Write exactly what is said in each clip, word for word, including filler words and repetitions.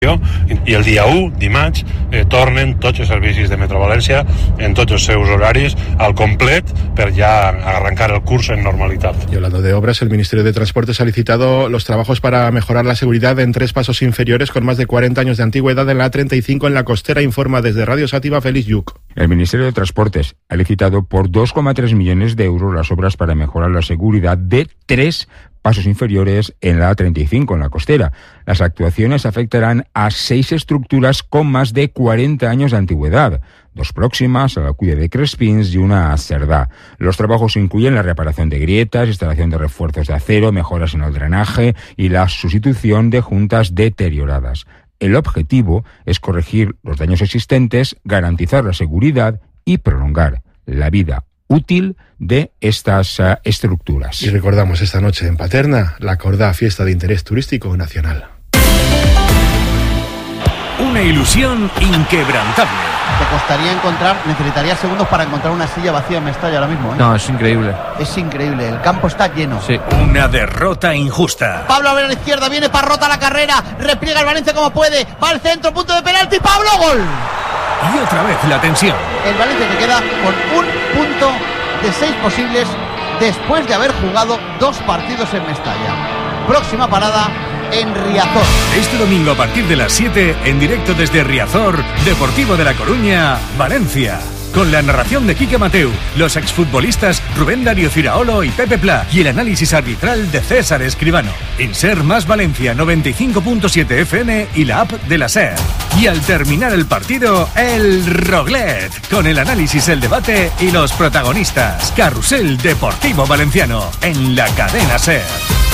I el dia u, dimarts, eh, tornen tots els servicis de Metro València en tots els seus horaris al complet per ya arrancar el curso en normalidad. Y hablando de obras, el Ministerio de Transportes ha licitado los trabajos para mejorar la seguridad en tres pasos inferiores con más de cuarenta años de antigüedad en la A treinta y cinco en la Costera, informa desde Radio Sátiva Félix Yuc. El Ministerio de Transportes ha licitado por dos coma tres millones de euros las obras para mejorar la seguridad de tres pasos inferiores en la A treinta y cinco, en la Costera. Las actuaciones afectarán a seis estructuras con más de cuarenta años de antigüedad, dos próximas a la Cuya de Crespins y una a Cerdá. Los trabajos incluyen la reparación de grietas, instalación de refuerzos de acero, mejoras en el drenaje y la sustitución de juntas deterioradas. El objetivo es corregir los daños existentes, garantizar la seguridad y prolongar la vida útil de estas uh, estructuras. Y recordamos esta noche en Paterna la Cordá, fiesta de interés turístico nacional. Una ilusión inquebrantable. Te costaría encontrar, necesitarías segundos para encontrar una silla vacía en Mestalla ahora mismo, ¿eh? No, es increíble. Es increíble, el campo está lleno. Sí. Una derrota injusta. Pablo a ver a la izquierda, viene Parrota a la carrera, repliega el Valencia como puede, va al centro, punto de penalti, Pablo, gol. Y otra vez la tensión. El Valencia que queda con un punto de seis posibles después de haber jugado dos partidos en Mestalla. Próxima parada en Riazor. Este domingo a partir de las siete, en directo desde Riazor, Deportivo de La Coruña, Valencia. Con la narración de Quique Mateu, los exfutbolistas Rubén Darío Firaolo y Pepe Pla y el análisis arbitral de César Escribano. En Ser Más Valencia noventa y cinco punto siete F M y la app de la Ser. Y al terminar el partido, el Roglet, con el análisis, el debate y los protagonistas. Carrusel Deportivo Valenciano, en la cadena Ser.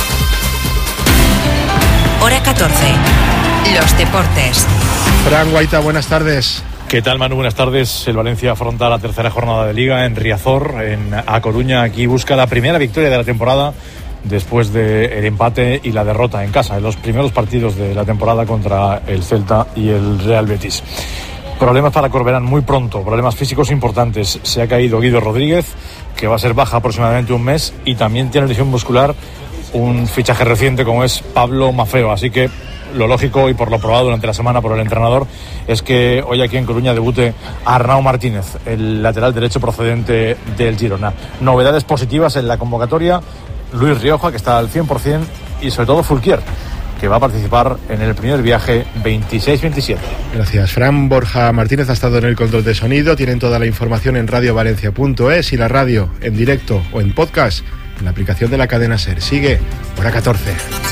Hora catorce. Los deportes. Fran Guaita, buenas tardes. ¿Qué tal, Manu? Buenas tardes. El Valencia afronta la tercera jornada de Liga en Riazor, en A Coruña. Aquí busca la primera victoria de la temporada después del empate y la derrota en casa en los primeros partidos de la temporada contra el Celta y el Real Betis. Problemas para Corberán muy pronto, problemas físicos importantes. Se ha caído Guido Rodríguez, que va a ser baja aproximadamente un mes, y también tiene lesión muscular un fichaje reciente como es Pablo Mafeo. Así que lo lógico y por lo probado durante la semana por el entrenador es que hoy aquí en Coruña debute Arnau Martínez, el lateral derecho procedente del Girona. Novedades positivas en la convocatoria: Luis Rioja, que está al cien por ciento, y sobre todo Fulquier, que va a participar en el primer viaje veintiséis veintisiete. Gracias, Fran. Borja Martínez ha estado en el control de sonido. Tienen toda la información en radio valencia punto es y la radio en directo o en podcast en la aplicación de la cadena Ser. Sigue Hora catorce.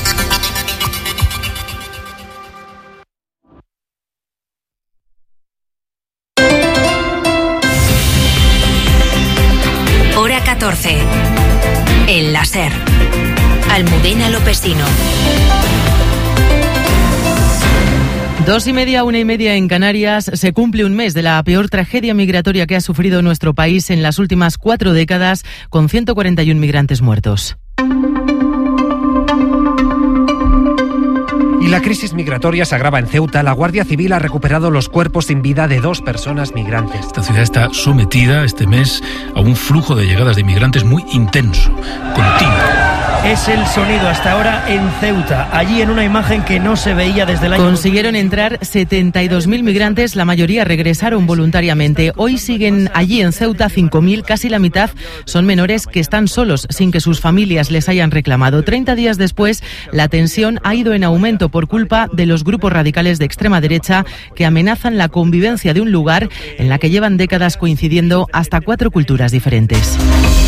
Hora catorce. El láser. Almudena Lopesino. Dos y media, una y media en Canarias. Se cumple un mes de la peor tragedia migratoria que ha sufrido nuestro país en las últimas cuatro décadas, con ciento cuarenta y uno migrantes muertos. Y la crisis migratoria se agrava en Ceuta. La Guardia Civil ha recuperado los cuerpos sin vida de dos personas migrantes. Esta ciudad está sometida este mes a un flujo de llegadas de inmigrantes muy intenso, continuo. Es el sonido hasta ahora en Ceuta, allí en una imagen que no se veía desde el año... Consiguieron entrar setenta y dos mil migrantes, la mayoría regresaron voluntariamente. Hoy siguen allí en Ceuta cinco mil, casi la mitad son menores que están solos, sin que sus familias les hayan reclamado. Treinta días después, la tensión ha ido en aumento por culpa de los grupos radicales de extrema derecha que amenazan la convivencia de un lugar en la que llevan décadas coincidiendo hasta cuatro culturas diferentes.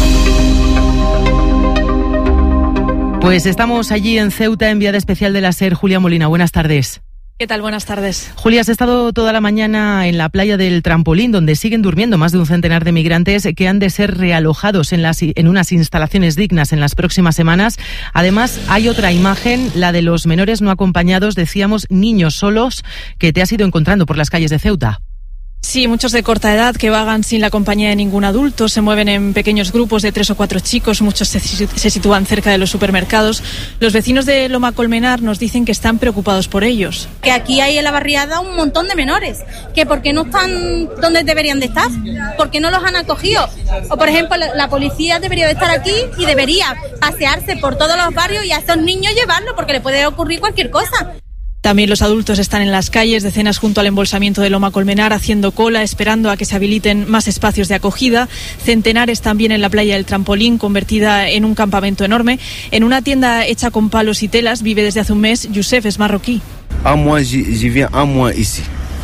Pues estamos allí en Ceuta, enviada especial de la Ser, Julia Molina. Buenas tardes. ¿Qué tal? Buenas tardes. Julia, has estado toda la mañana en la playa del Trampolín, donde siguen durmiendo más de un centenar de migrantes que han de ser realojados en, las, en unas instalaciones dignas en las próximas semanas. Además, hay otra imagen, la de los menores no acompañados, decíamos niños solos, que te has ido encontrando por las calles de Ceuta. Sí, muchos de corta edad que vagan sin la compañía de ningún adulto, se mueven en pequeños grupos de tres o cuatro chicos, muchos se, se sitúan cerca de los supermercados. Los vecinos de Loma Colmenar nos dicen que están preocupados por ellos. Que aquí hay en la barriada un montón de menores, que ¿por qué no están donde deberían de estar? ¿Por qué no los han acogido? O por ejemplo, la, la policía debería de estar aquí y debería pasearse por todos los barrios y a estos niños llevarlos, porque le puede ocurrir cualquier cosa. También los adultos están en las calles, decenas junto al embolsamiento de Loma Colmenar, haciendo cola, esperando a que se habiliten más espacios de acogida. Centenares también en la playa del Trampolín, convertida en un campamento enorme. En una tienda hecha con palos y telas vive desde hace un mes. Youssef es marroquí. Un mois, je viens un mois ici.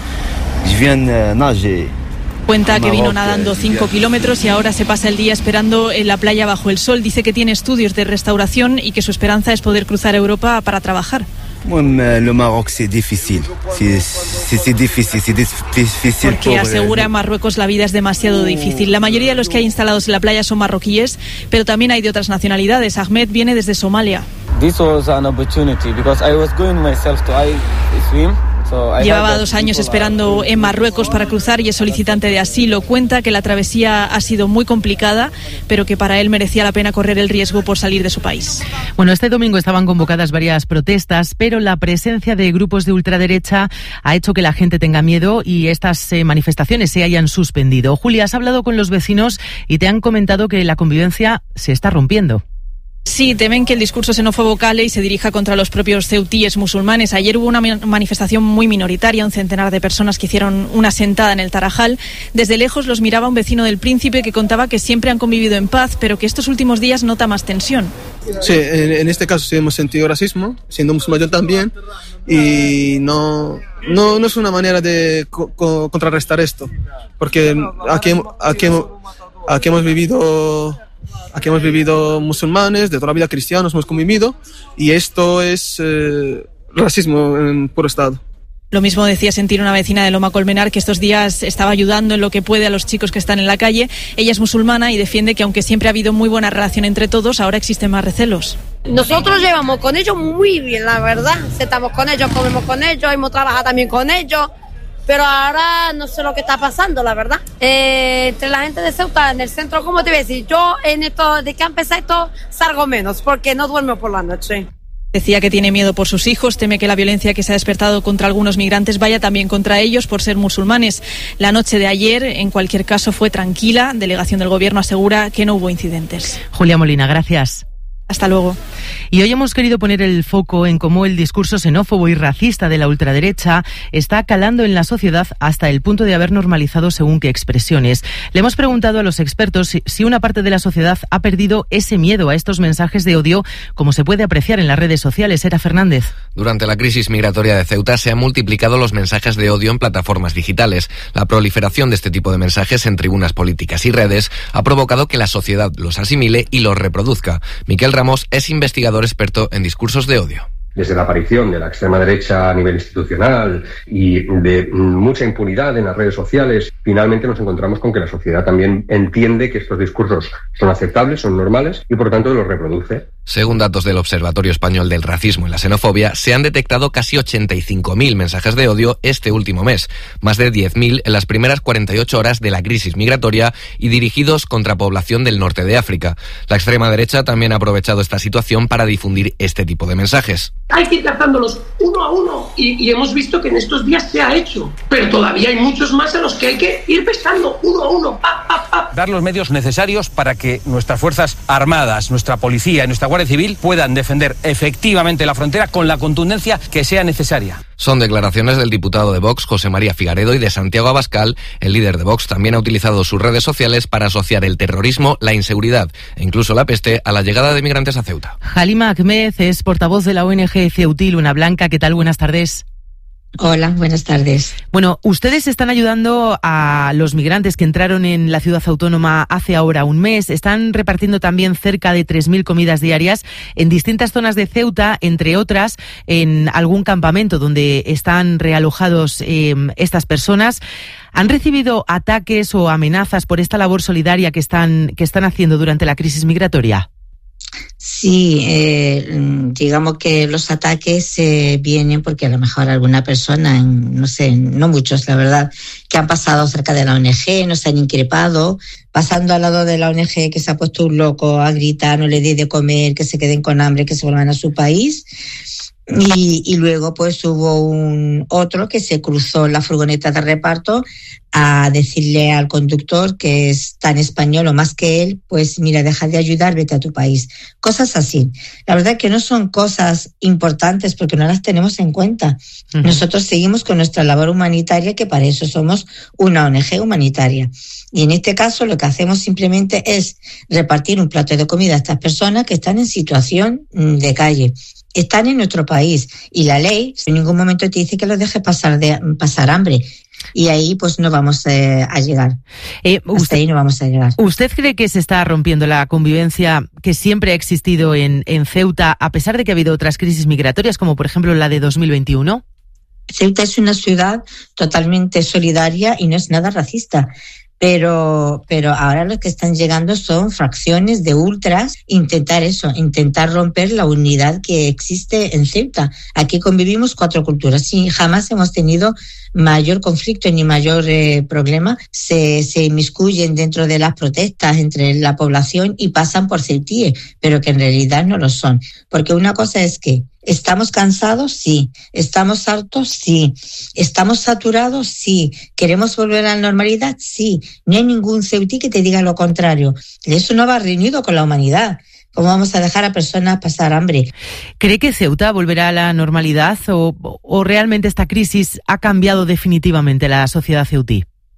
Je viens nager. Cuenta que vino nadando cinco kilómetros y ahora se pasa el día esperando en la playa bajo el sol. Dice que tiene estudios de restauración y que su esperanza es poder cruzar Europa para trabajar. Le Maroc c'est difficile, c'est c'est difficile, c'est difficile. Porque asegura en Marruecos la vida es demasiado difícil. La mayoría de los que hay instalados en la playa son marroquíes, pero también hay de otras nacionalidades. Ahmed viene desde Somalia. This was an opportunity because I was going myself to I swim. Llevaba dos años esperando en Marruecos para cruzar y es solicitante de asilo. Cuenta que la travesía ha sido muy complicada, pero que para él merecía la pena correr el riesgo por salir de su país. Bueno, este domingo estaban convocadas varias protestas, pero la presencia de grupos de ultraderecha ha hecho que la gente tenga miedo y estas eh, manifestaciones se hayan suspendido. Julia, has hablado con los vecinos y te han comentado que la convivencia se está rompiendo. Sí, temen que el discurso xenófobo cale y se dirija contra los propios ceutíes musulmanes. Ayer hubo una manifestación muy minoritaria, un centenar de personas que hicieron una sentada en el Tarajal. Desde lejos los miraba un vecino del Príncipe que contaba que siempre han convivido en paz, pero que estos últimos días nota más tensión. Sí, en, en este caso sí hemos sentido racismo, siendo musulmán también, y no, no, no es una manera de co- co- contrarrestar esto, porque aquí, aquí, aquí hemos vivido... Aquí hemos vivido musulmanes, de toda la vida cristianos hemos convivido, y esto es eh, racismo en puro estado. Lo mismo decía sentir una vecina de Loma Colmenar, que estos días estaba ayudando en lo que puede a los chicos que están en la calle. Ella es musulmana y defiende que aunque siempre ha habido muy buena relación entre todos, ahora existen más recelos. Nosotros llevamos con ellos muy bien, la verdad. Estamos con ellos, comemos con ellos, hemos trabajado también con ellos. Pero ahora no sé lo que está pasando, la verdad. Eh, entre la gente de Ceuta, en el centro, ¿cómo te voy a decir? Yo, en esto, de que ha empezado esto, salgo menos, porque no duermo por la noche. Decía que tiene miedo por sus hijos, teme que la violencia que se ha despertado contra algunos migrantes vaya también contra ellos por ser musulmanes. La noche de ayer, en cualquier caso, fue tranquila. Delegación del Gobierno asegura que no hubo incidentes. Julia Molina, gracias. Hasta luego. Y hoy hemos querido poner el foco en cómo el discurso xenófobo y racista de la ultraderecha está calando en la sociedad hasta el punto de haber normalizado según qué expresiones. Le hemos preguntado a los expertos si, si una parte de la sociedad ha perdido ese miedo a estos mensajes de odio, como se puede apreciar en las redes sociales. Era Fernández. Durante la crisis migratoria de Ceuta se han multiplicado los mensajes de odio en plataformas digitales. La proliferación de este tipo de mensajes en tribunas políticas y redes ha provocado que la sociedad los asimile y los reproduzca. Miquel Ramos es investigador experto en discursos de odio. Desde la aparición de la extrema derecha a nivel institucional y de mucha impunidad en las redes sociales, finalmente nos encontramos con que la sociedad también entiende que estos discursos son aceptables, son normales y por tanto los reproduce. Según datos del Observatorio Español del Racismo y la Xenofobia, se han detectado casi ochenta y cinco mil mensajes de odio este último mes, más de diez mil en las primeras cuarenta y ocho horas de la crisis migratoria y dirigidos contra población del norte de África. La extrema derecha también ha aprovechado esta situación para difundir este tipo de mensajes. Hay que ir tratándolos uno a uno y, y hemos visto que en estos días se ha hecho, pero todavía hay muchos más a los que hay que ir pescando uno a uno. Pa, pa, pa. Dar los medios necesarios para que nuestras Fuerzas Armadas, nuestra Policía y nuestra Guardia Civil puedan defender efectivamente la frontera con la contundencia que sea necesaria. Son declaraciones del diputado de Vox, José María Figaredo, y de Santiago Abascal. El líder de Vox también ha utilizado sus redes sociales para asociar el terrorismo, la inseguridad e incluso la peste a la llegada de migrantes a Ceuta. Halima Ahmed es portavoz de la O N G Ceutil Luna Blanca. ¿Qué tal? Buenas tardes. Hola, buenas tardes. Bueno, ustedes están ayudando a los migrantes que entraron en la ciudad autónoma hace ahora un mes. Están repartiendo también cerca de tres mil comidas diarias en distintas zonas de Ceuta, entre otras en algún campamento donde están realojados eh, estas personas. ¿Han recibido ataques o amenazas por esta labor solidaria que están, que están haciendo durante la crisis migratoria? Sí, eh, digamos que los ataques eh, vienen porque a lo mejor alguna persona, no sé, no muchos la verdad, que han pasado cerca de la O N G, nos han increpado, pasando al lado de la O N G que se ha puesto un loco a gritar, no le dé de comer, que se queden con hambre, que se vuelvan a su país. Y, y luego pues hubo un otro que se cruzó la furgoneta de reparto a decirle al conductor, que es tan español o más que él, pues mira, deja de ayudar, vete a tu país. Cosas así. La verdad que no son cosas importantes porque no las tenemos en cuenta. Uh-huh. Nosotros seguimos con nuestra labor humanitaria, que para eso somos una O N Ge humanitaria. Y en este caso lo que hacemos simplemente es repartir un plato de comida a estas personas que están en situación de calle. Están en nuestro país y la ley en ningún momento te dice que los dejes pasar de pasar hambre. Y ahí pues no vamos eh, a llegar. Eh, Hasta usted, ahí no vamos a llegar. ¿Usted cree que se está rompiendo la convivencia que siempre ha existido en, en Ceuta, a pesar de que ha habido otras crisis migratorias, como por ejemplo la de dos mil veintiuno? Ceuta es una ciudad totalmente solidaria y no es nada racista. Pero, pero ahora los que están llegando son fracciones de ultras, intentar eso, intentar romper la unidad que existe en Ceuta. Aquí convivimos cuatro culturas y jamás hemos tenido mayor conflicto ni mayor eh, problema. Se, se inmiscuyen dentro de las protestas entre la población y pasan por ceutíes, pero que en realidad no lo son. Porque una cosa es que ¿estamos cansados? Sí. ¿Estamos hartos? Sí. ¿Estamos saturados? Sí. ¿Queremos volver a la normalidad? Sí. No hay ningún ceutí que te diga lo contrario. Eso no va reunido con la humanidad. ¿Cómo vamos a dejar a personas pasar hambre? ¿Cree que Ceuta volverá a la normalidad o, o realmente esta crisis ha cambiado definitivamente la sociedad ceutí?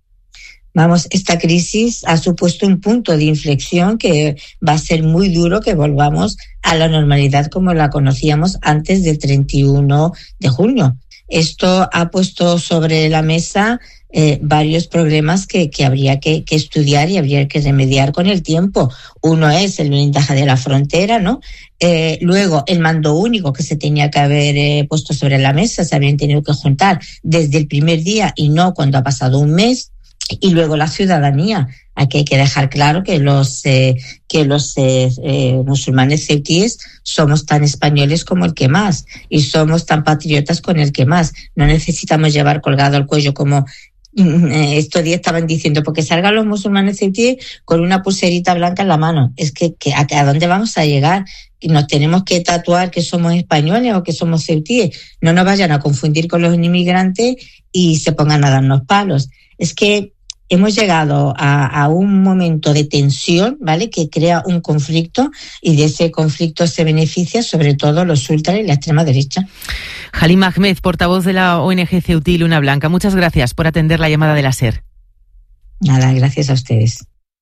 Vamos, esta crisis ha supuesto un punto de inflexión que va a ser muy duro que volvamos a la normalidad como la conocíamos antes del treinta y uno de junio. Esto ha puesto sobre la mesa eh, varios problemas que, que habría que, que estudiar y habría que remediar con el tiempo. Uno es el blindaje de la frontera, ¿no? Eh, luego, el mando único que se tenía que haber eh, puesto sobre la mesa, se habrían tenido que juntar desde el primer día y no cuando ha pasado un mes. Y luego la ciudadanía. Aquí hay que dejar claro que los eh, que los eh, eh, musulmanes ceutíes somos tan españoles como el que más y somos tan patriotas con el que más. No necesitamos llevar colgado al cuello como eh, estos días estaban diciendo, porque salgan los musulmanes ceutíes con una pulserita blanca en la mano. Es que, que ¿a, ¿a dónde vamos a llegar? Nos tenemos que tatuar que somos españoles o que somos ceutíes. No nos vayan a confundir con los inmigrantes y se pongan a darnos palos. Es que hemos llegado a, a un momento de tensión, ¿vale?, que crea un conflicto y de ese conflicto se beneficia sobre todo los ultras y la extrema derecha. Halim Ahmed, portavoz de la O N Ge Ceutí Luna Blanca, muchas gracias por atender la llamada de la SER. Nada, gracias a ustedes.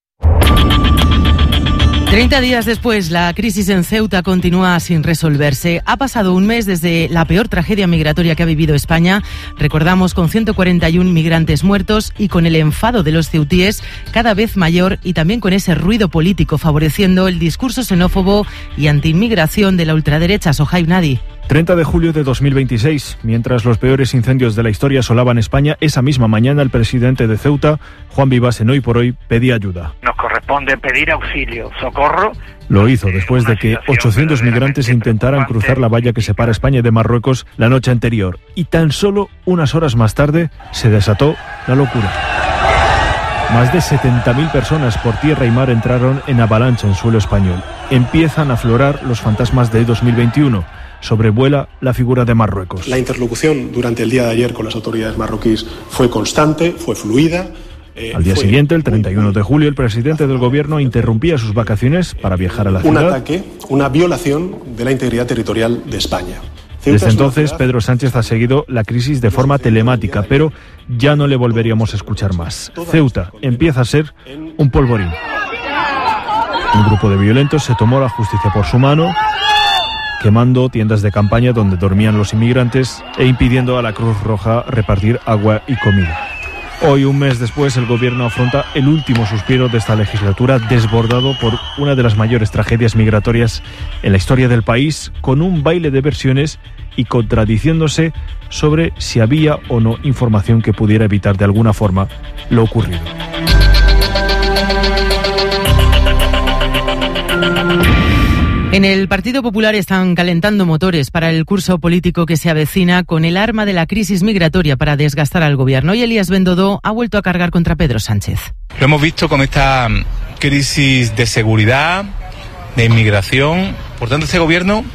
Treinta días después, la crisis en Ceuta continúa sin resolverse. Ha pasado un mes desde la peor tragedia migratoria que ha vivido España. Recordamos, con ciento cuarenta y uno migrantes muertos y con el enfado de los ceutíes cada vez mayor y también con ese ruido político favoreciendo el discurso xenófobo y antiinmigración de la ultraderecha. Sohaib Nadi. treinta de julio de dos mil veintiséis, mientras los peores incendios de la historia asolaban España, esa misma mañana el presidente de Ceuta, Juan Vivas, en Hoy por Hoy, pedía ayuda. Nos corresponde pedir auxilio, socorro. Lo hizo después de que ochocientos migrantes intentaran cruzar la valla que separa España de Marruecos la noche anterior. Y tan solo unas horas más tarde se desató la locura. Más de setenta mil personas por tierra y mar entraron en avalancha en suelo español. Empiezan a aflorar los fantasmas de dos mil veintiuno. Sobrevuela la figura de Marruecos. La interlocución durante el día de ayer con las autoridades marroquíes fue constante, fue fluida. Eh, Al día siguiente, el treinta y uno de julio, el presidente del gobierno interrumpía sus vacaciones para viajar a la ciudad. Un ataque, una violación de la integridad territorial de España. Desde entonces, Pedro Sánchez ha seguido la crisis de forma telemática, pero ya no le volveríamos a escuchar más. Ceuta empieza a ser un polvorín. Un grupo de violentos se tomó la justicia por su mano, quemando tiendas de campaña donde dormían los inmigrantes e impidiendo a la Cruz Roja repartir agua y comida. Hoy, un mes después, el gobierno afronta el último suspiro de esta legislatura, desbordado por una de las mayores tragedias migratorias en la historia del país, con un baile de versiones y contradiciéndose sobre si había o no información que pudiera evitar de alguna forma lo ocurrido. En el Partido Popular están calentando motores para el curso político que se avecina con el arma de la crisis migratoria para desgastar al gobierno. Y Elías Bendodo ha vuelto a cargar contra Pedro Sánchez. Lo hemos visto con esta crisis de seguridad, de inmigración. Por tanto, este gobierno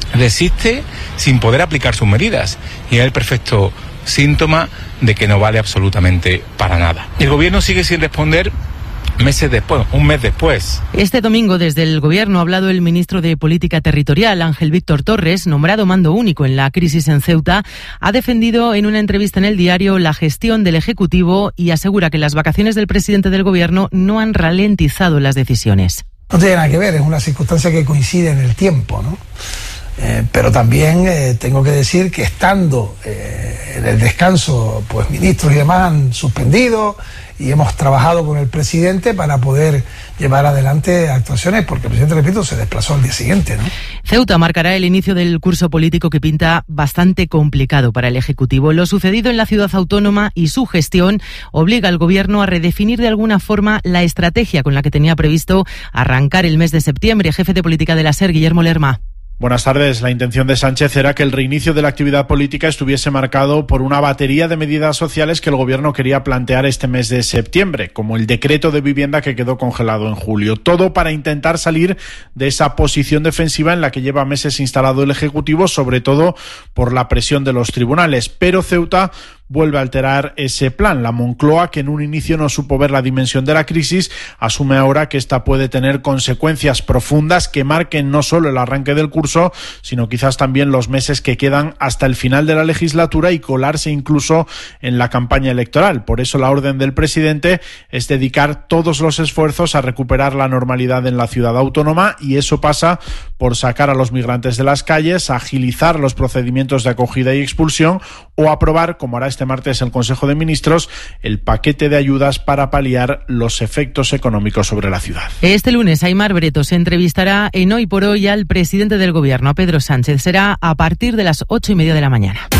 resiste sin poder aplicar sus medidas y es el perfecto síntoma de que no vale absolutamente para nada. El gobierno sigue sin responder meses después, un mes después. Este domingo desde el Gobierno ha hablado el ministro de Política Territorial, Ángel Víctor Torres, nombrado mando único en la crisis en Ceuta. Ha defendido en una entrevista en El Diario la gestión del Ejecutivo y asegura que las vacaciones del presidente del Gobierno no han ralentizado las decisiones. No tiene nada que ver, es una circunstancia que coincide en el tiempo, ¿no? Eh, pero también eh, tengo que decir que estando eh, en el descanso, pues ministros y demás han suspendido y hemos trabajado con el presidente para poder llevar adelante actuaciones, porque el presidente, repito, se desplazó al día siguiente, ¿no? Ceuta marcará el inicio del curso político que pinta bastante complicado para el Ejecutivo. Lo sucedido en la ciudad autónoma y su gestión obliga al Gobierno a redefinir de alguna forma la estrategia con la que tenía previsto arrancar el mes de septiembre. Jefe de política de la SER, Guillermo Lerma. Buenas tardes. La intención de Sánchez era que el reinicio de la actividad política estuviese marcado por una batería de medidas sociales que el Gobierno quería plantear este mes de septiembre, como el decreto de vivienda que quedó congelado en julio. Todo para intentar salir de esa posición defensiva en la que lleva meses instalado el Ejecutivo, sobre todo por la presión de los tribunales. Pero Ceuta vuelve a alterar ese plan. La Moncloa, que en un inicio no supo ver la dimensión de la crisis, asume ahora que esta puede tener consecuencias profundas que marquen no solo el arranque del curso, sino quizás también los meses que quedan hasta el final de la legislatura y colarse incluso en la campaña electoral. Por eso la orden del presidente es dedicar todos los esfuerzos a recuperar la normalidad en la ciudad autónoma, y eso pasa por sacar a los migrantes de las calles, agilizar los procedimientos de acogida y expulsión o aprobar, como hará este martes el Consejo de Ministros, el paquete de ayudas para paliar los efectos económicos sobre la ciudad. Este lunes Aimar Breto se entrevistará en Hoy por Hoy al presidente del Gobierno, a Pedro Sánchez. Será a partir de las ocho y media de la mañana.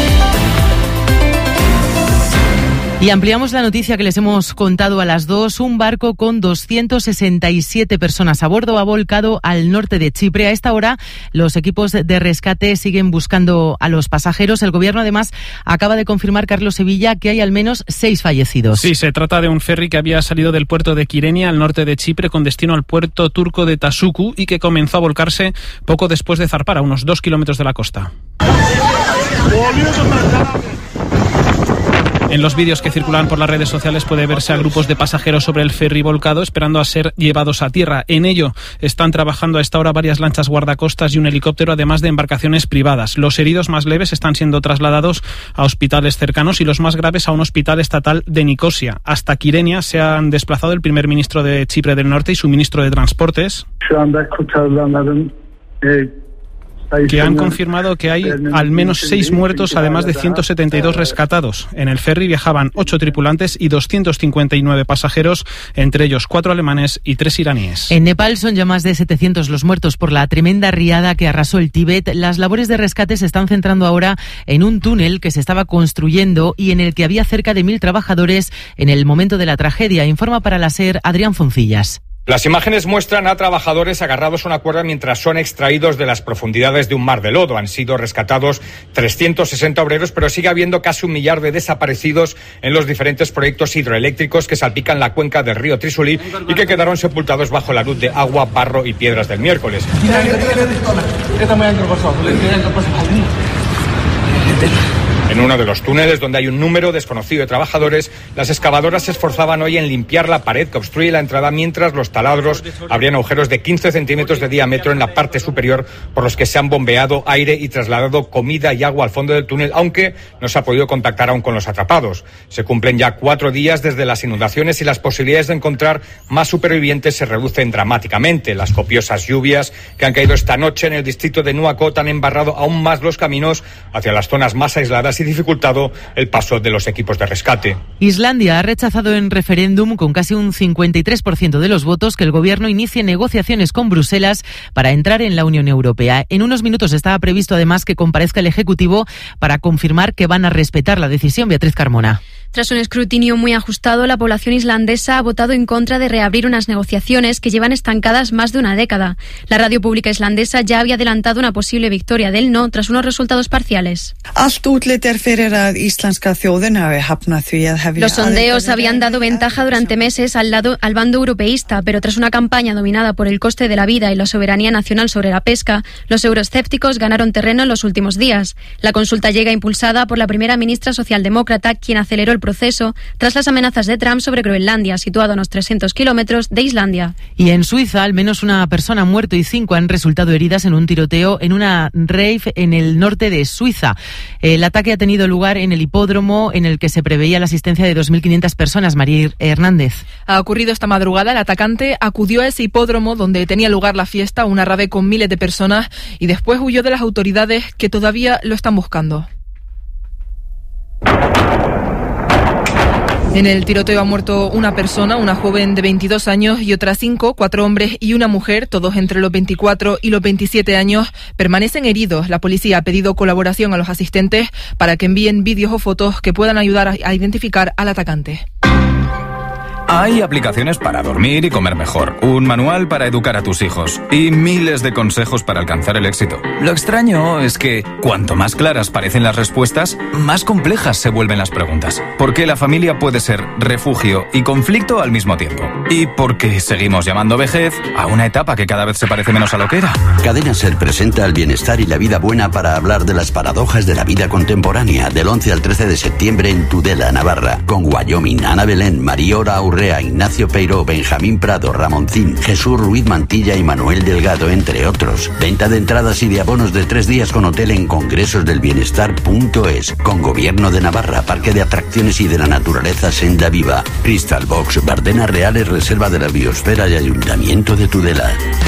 Y ampliamos la noticia que les hemos contado a las dos. Un barco con doscientas sesenta y siete personas a bordo ha volcado al norte de Chipre. A esta hora, los equipos de rescate siguen buscando a los pasajeros. El Gobierno, además, acaba de confirmar, Carlos Sevilla, que hay al menos seis fallecidos. Sí, se trata de un ferry que había salido del puerto de Kyrenia, al norte de Chipre, con destino al puerto turco de Tasuku, y que comenzó a volcarse poco después de zarpar, a unos dos kilómetros de la costa. En los vídeos que circulan por las redes sociales puede verse a grupos de pasajeros sobre el ferry volcado esperando a ser llevados a tierra. En ello están trabajando a esta hora varias lanchas guardacostas y un helicóptero, además de embarcaciones privadas. Los heridos más leves están siendo trasladados a hospitales cercanos y los más graves a un hospital estatal de Nicosia. Hasta Kyrenia se han desplazado el primer ministro de Chipre del Norte y su ministro de Transportes, que han confirmado que hay al menos seis muertos, además de ciento setenta y dos rescatados. En el ferry viajaban ocho tripulantes y doscientos cincuenta y nueve pasajeros, entre ellos cuatro alemanes y tres iraníes. En Nepal son ya más de setecientos los muertos por la tremenda riada que arrasó el Tíbet. Las labores de rescate se están centrando ahora en un túnel que se estaba construyendo y en el que había cerca de mil trabajadores en el momento de la tragedia. Informa para la SER Adrián Foncillas. Las imágenes muestran a trabajadores agarrados a una cuerda mientras son extraídos de las profundidades de un mar de lodo. Han sido rescatados trescientos sesenta obreros, pero sigue habiendo casi un millar de desaparecidos en los diferentes proyectos hidroeléctricos que salpican la cuenca del río Trísoli y que quedaron sepultados bajo la luz de agua, barro y piedras del miércoles. En uno de los túneles, donde hay un número desconocido de trabajadores, las excavadoras se esforzaban hoy en limpiar la pared que obstruye la entrada, mientras los taladros abrían agujeros de quince centímetros de diámetro en la parte superior, por los que se han bombeado aire y trasladado comida y agua al fondo del túnel, aunque no se ha podido contactar aún con los atrapados. Se cumplen ya cuatro días desde las inundaciones y las posibilidades de encontrar más supervivientes se reducen dramáticamente. Las copiosas lluvias que han caído esta noche en el distrito de Nuakot han embarrado aún más los caminos hacia las zonas más aisladas y dificultado el paso de los equipos de rescate. Islandia ha rechazado en referéndum con casi un cincuenta y tres por ciento de los votos que el gobierno inicie negociaciones con Bruselas para entrar en la Unión Europea. En unos minutos estaba previsto además que comparezca el Ejecutivo para confirmar que van a respetar la decisión. Beatriz Carmona. Tras un escrutinio muy ajustado, la población islandesa ha votado en contra de reabrir unas negociaciones que llevan estancadas más de una década. La radio pública islandesa ya había adelantado una posible victoria del no tras unos resultados parciales. Los sondeos habían dado ventaja durante meses al, lado, al bando europeísta, pero tras una campaña dominada por el coste de la vida y la soberanía nacional sobre la pesca, los euroescépticos ganaron terreno en los últimos días. La consulta llega impulsada por la primera ministra socialdemócrata, quien aceleró el proceso tras las amenazas de Trump sobre Groenlandia, situado a unos trescientos kilómetros de Islandia. Y en Suiza, al menos una persona ha muerto y cinco han resultado heridas en un tiroteo en una rave en el norte de Suiza. El ataque ha tenido lugar en el hipódromo en el que se preveía la asistencia de dos mil quinientas personas. María Hernández. Ha ocurrido esta madrugada. El atacante acudió a ese hipódromo donde tenía lugar la fiesta, una rave con miles de personas, y después huyó de las autoridades que todavía lo están buscando. En el tiroteo ha muerto una persona, una joven de veintidós años, y otras cinco, cuatro hombres y una mujer, todos entre los veinticuatro y los veintisiete años, permanecen heridos. La policía ha pedido colaboración a los asistentes para que envíen vídeos o fotos que puedan ayudar a identificar al atacante. Hay aplicaciones para dormir y comer mejor, un manual para educar a tus hijos y miles de consejos para alcanzar el éxito. Lo extraño es que cuanto más claras parecen las respuestas, más complejas se vuelven las preguntas. Porque la familia puede ser refugio y conflicto al mismo tiempo. Y porque seguimos llamando vejez a una etapa que cada vez se parece menos a lo que era. Cadena Ser presenta el bienestar y la vida buena para hablar de las paradojas de la vida contemporánea, del once al trece de septiembre en Tudela, Navarra, con Wyoming, Ana Belén, Mariora Urrea, Ignacio Peiró, Benjamín Prado, Ramoncín, Jesús Ruiz Mantilla y Manuel Delgado, entre otros. Venta de entradas y de abonos de tres días con hotel en congresosdelbienestar punto es, con Gobierno de Navarra, Parque de Atracciones y de la Naturaleza Senda Viva, Crystal Box, Bardenas Reales, Reserva de la Biosfera y Ayuntamiento de Tudela.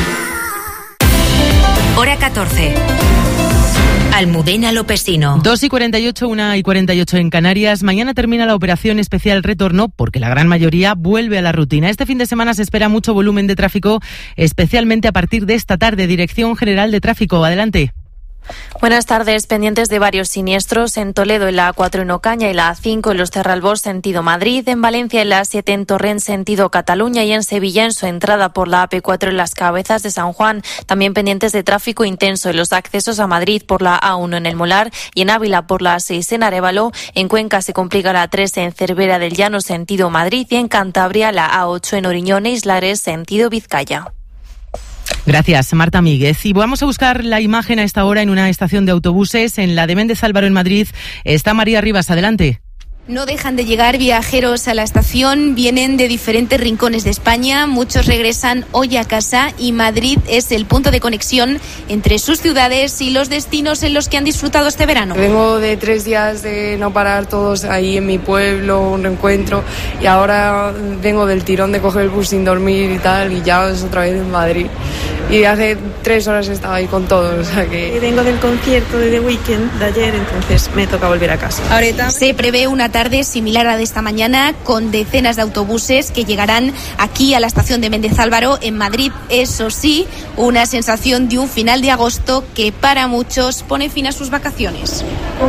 Hora catorce. Almudena Lopesino. dos y cuarenta y ocho, una y cuarenta y ocho en Canarias. Mañana termina la operación especial Retorno porque la gran mayoría vuelve a la rutina. Este fin de semana se espera mucho volumen de tráfico, especialmente a partir de esta tarde. Dirección General de Tráfico. Adelante. Buenas tardes. Pendientes de varios siniestros en Toledo en la A cuatro en Ocaña y la A cinco en Los Cerralbos sentido Madrid, en Valencia en la A siete en Torrent sentido Cataluña y en Sevilla en su entrada por la A P cuatro en Las Cabezas de San Juan. También pendientes de tráfico intenso en los accesos a Madrid por la A uno en El Molar y en Ávila por la A seis en Arévalo. En Cuenca se complica la A tres en Cervera del Llano sentido Madrid y en Cantabria la A ocho en Oriñón e Islares sentido Vizcaya. Gracias, Marta Míguez. Y vamos a buscar la imagen a esta hora en una estación de autobuses. En la de Méndez Álvaro en Madrid está María Rivas. Adelante. No dejan de llegar viajeros a la estación, vienen de diferentes rincones de España, muchos regresan hoy a casa y Madrid es el punto de conexión entre sus ciudades y los destinos en los que han disfrutado este verano. Vengo de tres días de no parar todos ahí en mi pueblo, un reencuentro, y ahora vengo del tirón de coger el bus sin dormir y tal, y ya es otra vez en Madrid. Y hace tres horas estaba ahí con todos, o sea que... Vengo del concierto de The Weeknd de ayer, entonces me toca volver a casa. Ahorita se prevé una tarde similar a la de esta mañana, con decenas de autobuses que llegarán aquí a la estación de Méndez Álvaro en Madrid. Eso sí, una sensación de un final de agosto que para muchos pone fin a sus vacaciones.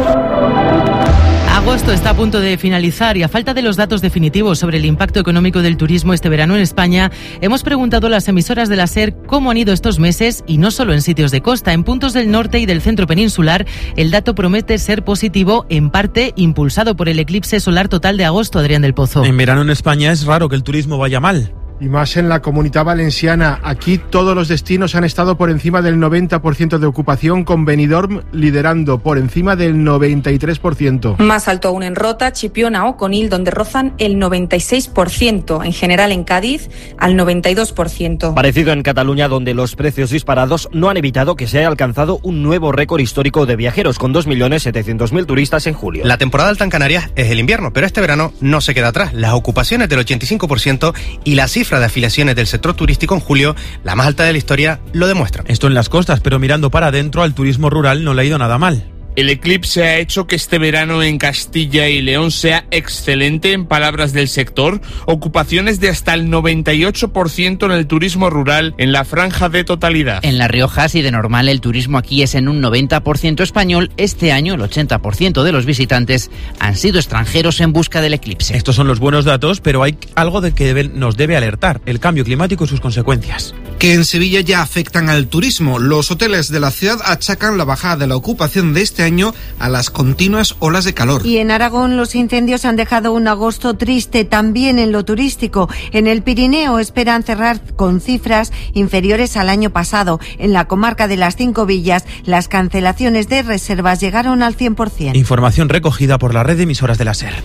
Agosto está a punto de finalizar y a falta de los datos definitivos sobre el impacto económico del turismo este verano en España, hemos preguntado a las emisoras de la SER cómo han ido estos meses y no solo en sitios de costa. En puntos del norte y del centro peninsular, el dato promete ser positivo, en parte impulsado por el eclipse solar total de agosto. Adrián del Pozo. En verano en España es raro que el turismo vaya mal. Y más en la Comunidad Valenciana. Aquí todos los destinos han estado por encima del noventa por ciento de ocupación, con Benidorm liderando por encima del noventa y tres por ciento. Más alto aún en Rota, Chipiona o Conil, donde rozan el noventa y seis por ciento. En general en Cádiz, al noventa y dos por ciento. Parecido en Cataluña, donde los precios disparados no han evitado que se haya alcanzado un nuevo récord histórico de viajeros, con dos millones setecientos mil turistas en julio. La temporada alta en Canarias es el invierno, pero este verano no se queda atrás. Las ocupaciones del ochenta y cinco por ciento y la cifra de afiliaciones del sector turístico en julio, la más alta de la historia, lo demuestran. Esto en las costas, pero mirando para adentro, al turismo rural no le ha ido nada mal. El eclipse ha hecho que este verano en Castilla y León sea excelente, en palabras del sector. Ocupaciones de hasta el noventa y ocho por ciento en el turismo rural en la franja de totalidad. En La Rioja, si de normal el turismo aquí es en un noventa por ciento español, este año el ochenta por ciento de los visitantes han sido extranjeros en busca del eclipse. Estos son los buenos datos, pero hay algo de que debe, nos debe alertar: el cambio climático y sus consecuencias. Que en Sevilla ya afectan al turismo. Los hoteles de la ciudad achacan la bajada de la ocupación de este año a las continuas olas de calor. Y en Aragón los incendios han dejado un agosto triste también en lo turístico. En el Pirineo esperan cerrar con cifras inferiores al año pasado. En la comarca de las Cinco Villas las cancelaciones de reservas llegaron al cien por ciento. Información recogida por la red de emisoras de la SER.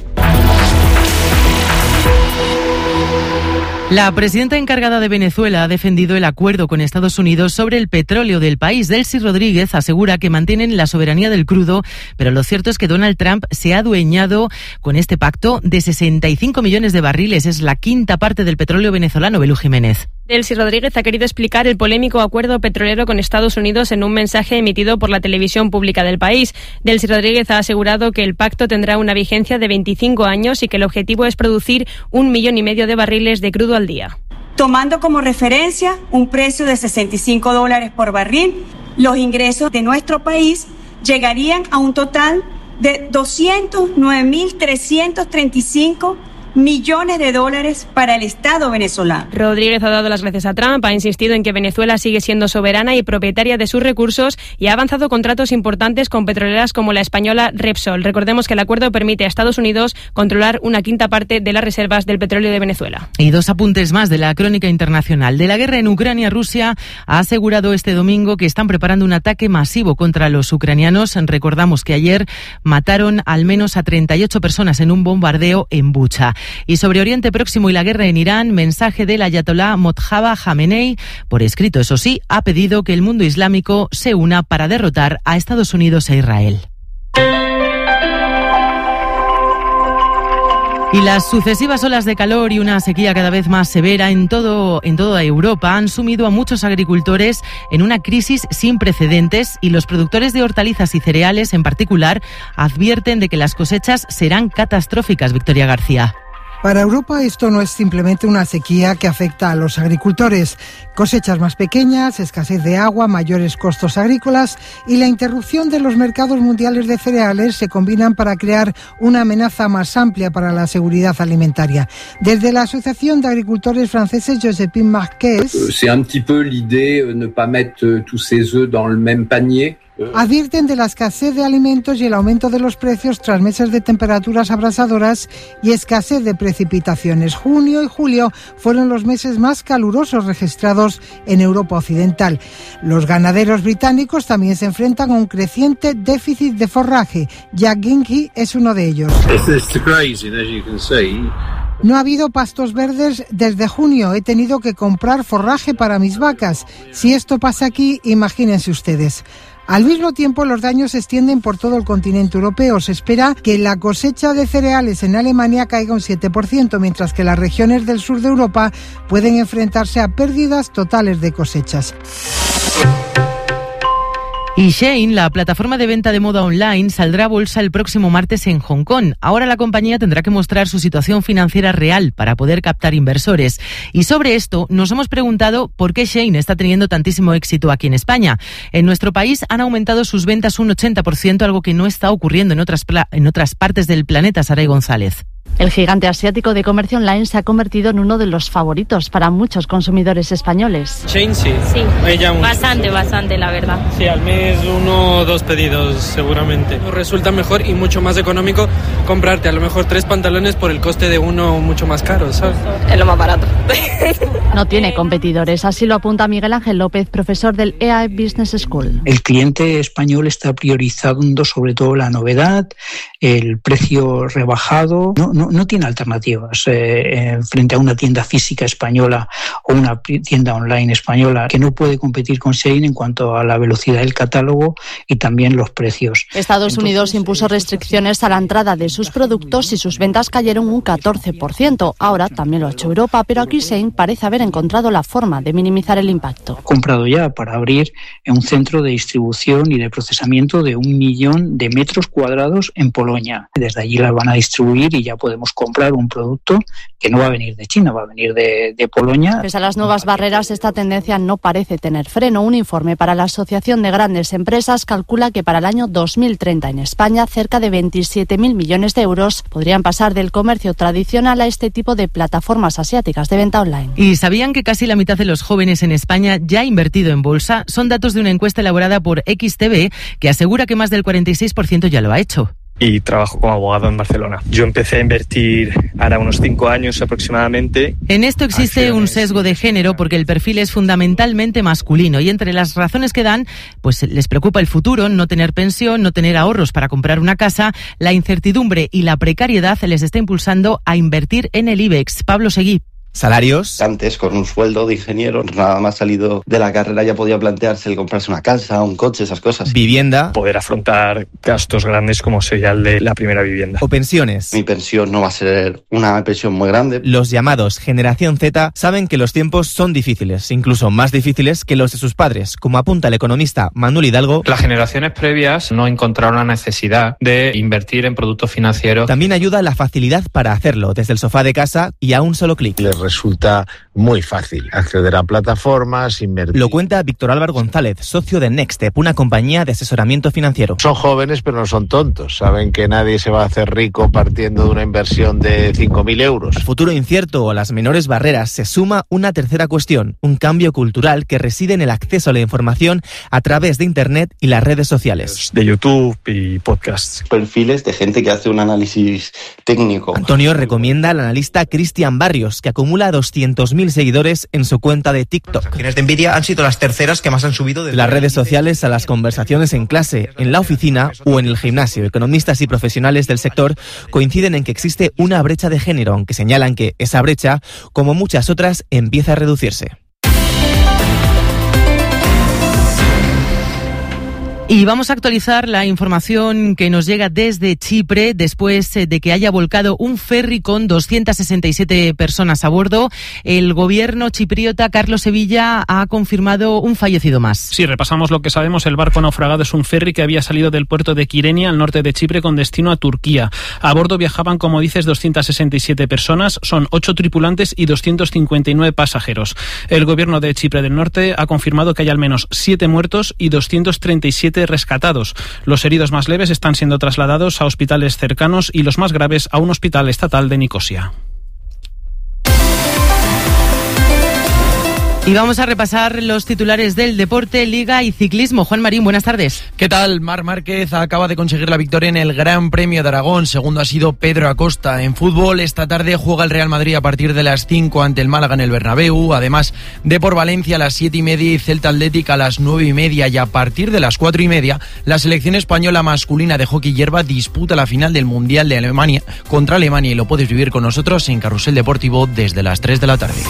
La presidenta encargada de Venezuela ha defendido el acuerdo con Estados Unidos sobre el petróleo del país. Delcy Rodríguez asegura que mantienen la soberanía del crudo, pero lo cierto es que Donald Trump se ha adueñado con este pacto de sesenta y cinco millones de barriles. Es la quinta parte del petróleo venezolano. Belú Jiménez. Delcy Rodríguez ha querido explicar el polémico acuerdo petrolero con Estados Unidos en un mensaje emitido por la televisión pública del país. Delcy Rodríguez ha asegurado que el pacto tendrá una vigencia de veinticinco años y que el objetivo es producir un millón y medio de barriles de crudo al día. Tomando como referencia un precio de sesenta y cinco dólares por barril, los ingresos de nuestro país llegarían a un total de doscientos nueve mil trescientos treinta y cinco millones de dólares para el Estado venezolano. Rodríguez ha dado las gracias a Trump, ha insistido en que Venezuela sigue siendo soberana y propietaria de sus recursos y ha avanzado contratos importantes con petroleras como la española Repsol. Recordemos que el acuerdo permite a Estados Unidos controlar una quinta parte de las reservas del petróleo de Venezuela. Y dos apuntes más de la crónica internacional. De la guerra en Ucrania, Rusia ha asegurado este domingo que están preparando un ataque masivo contra los ucranianos. Recordamos que ayer mataron al menos a treinta y ocho personas en un bombardeo en Bucha. Y sobre Oriente Próximo y la guerra en Irán, mensaje del ayatolá Mojtaba Jamenei, por escrito eso sí, ha pedido que el mundo islámico se una para derrotar a Estados Unidos e Israel. Y las sucesivas olas de calor y una sequía cada vez más severa en todo en toda Europa han sumido a muchos agricultores en una crisis sin precedentes, y los productores de hortalizas y cereales en particular advierten de que las cosechas serán catastróficas. Victoria García. Para Europa esto no es simplemente una sequía que afecta a los agricultores. Cosechas más pequeñas, escasez de agua, mayores costos agrícolas y la interrupción de los mercados mundiales de cereales se combinan para crear una amenaza más amplia para la seguridad alimentaria. Desde la Asociación de Agricultores Franceses Josephine Marquez, c'est un petit peu l'idée de ne pas mettre tous ses œufs dans le même panier. Advierten de la escasez de alimentos y el aumento de los precios tras meses de temperaturas abrasadoras y escasez de precipitaciones. Junio y julio fueron los meses más calurosos registrados en Europa Occidental. Los ganaderos británicos también se enfrentan a un creciente déficit de forraje. Jack Ginky es uno de ellos. No ha habido pastos verdes desde junio. He tenido que comprar forraje para mis vacas. Si esto pasa aquí, imagínense ustedes. Al mismo tiempo, los daños se extienden por todo el continente europeo. Se espera que la cosecha de cereales en Alemania caiga un siete por ciento, mientras que las regiones del sur de Europa pueden enfrentarse a pérdidas totales de cosechas. Y Shein, la plataforma de venta de moda online, saldrá a bolsa el próximo martes en Hong Kong. Ahora la compañía tendrá que mostrar su situación financiera real para poder captar inversores. Y sobre esto nos hemos preguntado por qué Shein está teniendo tantísimo éxito aquí en España. En nuestro país han aumentado sus ventas un ochenta por ciento, algo que no está ocurriendo en otras, pla- en otras partes del planeta. Saray González. El gigante asiático de comercio online se ha convertido en uno de los favoritos para muchos consumidores españoles. Shein sí. Sí, Ella bastante, bastante, la verdad. Sí, al mes uno o dos pedidos seguramente. Resulta mejor y mucho más económico comprarte a lo mejor tres pantalones por el coste de uno mucho más caro, ¿sabes? Es lo más barato. No tiene competidores, así lo apunta Miguel Ángel López, profesor del E A E Business School. El cliente español está priorizando sobre todo la novedad, el precio rebajado. No, no, no tiene alternativas eh, frente a una tienda física española o una tienda online española que no puede competir con Shein en cuanto a la velocidad del catálogo y también los precios. Estados Entonces, Unidos impuso restricciones a la entrada de sus productos y sus ventas cayeron un catorce por ciento. Ahora también lo ha hecho Europa, pero aquí Shein parece haber encontrado la forma de minimizar el impacto. He comprado ya para abrir un centro de distribución y de procesamiento de un millón de metros cuadrados en Polonia. Desde allí la van a distribuir y ya podemos comprar un producto que no va a venir de China, va a venir de, de Polonia. Pese a las nuevas barreras, esta tendencia no parece tener freno. Un informe para la Asociación de Grandes Empresas calcula que para el año dos mil treinta en España cerca de veintisiete mil millones de euros podrían pasar del comercio tradicional a este tipo de plataformas asiáticas de venta online. ¿Y sabían que casi la mitad de los jóvenes en España ya ha invertido en bolsa? Son datos de una encuesta elaborada por X T V que asegura que más del cuarenta y seis por ciento ya lo ha hecho. Y trabajo como abogado en Barcelona. Yo empecé a invertir ahora unos cinco años aproximadamente. En esto existe un sesgo de género porque el perfil es fundamentalmente masculino y entre las razones que dan, pues les preocupa el futuro, no tener pensión, no tener ahorros para comprar una casa, la incertidumbre y la precariedad les está impulsando a invertir en el IBEX. Pablo Seguí. Salarios. Antes, con un sueldo de ingeniero, nada más salido de la carrera ya podía plantearse el comprarse una casa, un coche, esas cosas. Vivienda. Poder afrontar gastos grandes como sería el de la primera vivienda. O pensiones. Mi pensión no va a ser una pensión muy grande. Los llamados Generación Z saben que los tiempos son difíciles, incluso más difíciles que los de sus padres, como apunta el economista Manuel Hidalgo. Las generaciones previas no encontraron la necesidad de invertir en productos financieros. También ayuda la facilidad para hacerlo desde el sofá de casa y a un solo clic. Resulta muy fácil acceder a plataformas, invertir. Lo cuenta Víctor Álvaro González, socio de Nextstep, una compañía de asesoramiento financiero. Son jóvenes pero no son tontos, saben que nadie se va a hacer rico partiendo de una inversión de cinco mil euros. Al futuro incierto o a las menores barreras se suma una tercera cuestión, un cambio cultural que reside en el acceso a la información a través de Internet y las redes sociales. De YouTube y podcasts. Perfiles de gente que hace un análisis técnico. Antonio recomienda al analista Cristian Barrios, que acumula doscientos mil seguidores en su cuenta de TikTok. Las acciones de Nvidia han sido las terceras que más han subido desde las redes sociales a las conversaciones en clase, en la oficina o en el gimnasio. Economistas y profesionales del sector coinciden en que existe una brecha de género, aunque señalan que esa brecha, como muchas otras, empieza a reducirse. Y vamos a actualizar la información que nos llega desde Chipre después de que haya volcado un ferry con doscientas sesenta y siete personas a bordo. El gobierno chipriota, Carlos Sevilla, ha confirmado un fallecido más. Sí, repasamos lo que sabemos. El barco naufragado es un ferry que había salido del puerto de Kyrenia, al norte de Chipre, con destino a Turquía. A bordo viajaban, como dices, doscientas sesenta y siete personas. Son ocho tripulantes y doscientos cincuenta y nueve pasajeros. El gobierno de Chipre del Norte ha confirmado que hay al menos siete muertos y doscientos treinta y siete rescatados. Los heridos más leves están siendo trasladados a hospitales cercanos y los más graves a un hospital estatal de Nicosia. Y vamos a repasar los titulares del deporte, liga y ciclismo. Juan Marín, buenas tardes. ¿Qué tal? Marc Márquez acaba de conseguir la victoria en el Gran Premio de Aragón. Segundo ha sido Pedro Acosta. En fútbol, esta tarde juega el Real Madrid a partir de las cinco ante el Málaga en el Bernabéu. Además, Depor Valencia a las siete y media y Celta Athletic a las nueve y media. Y a partir de las cuatro y media, la selección española masculina de hockey hierba disputa la final del Mundial de Alemania contra Alemania. Y lo puedes vivir con nosotros en Carrusel Deportivo desde las tres de la tarde.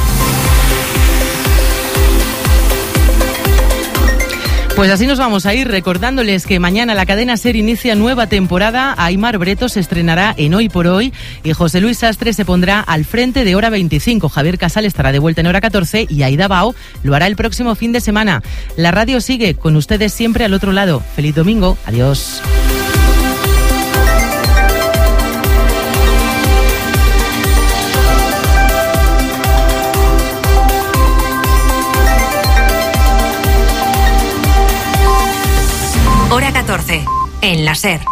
Pues así nos vamos a ir recordándoles que mañana la cadena SER inicia nueva temporada. Aimar Breto se estrenará en Hoy por Hoy y José Luis Sastre se pondrá al frente de Hora veinticinco. Javier Casal estará de vuelta en Hora catorce y Aida Bao lo hará el próximo fin de semana. La radio sigue con ustedes siempre al otro lado. Feliz domingo. Adiós. Hora catorce, en la SER.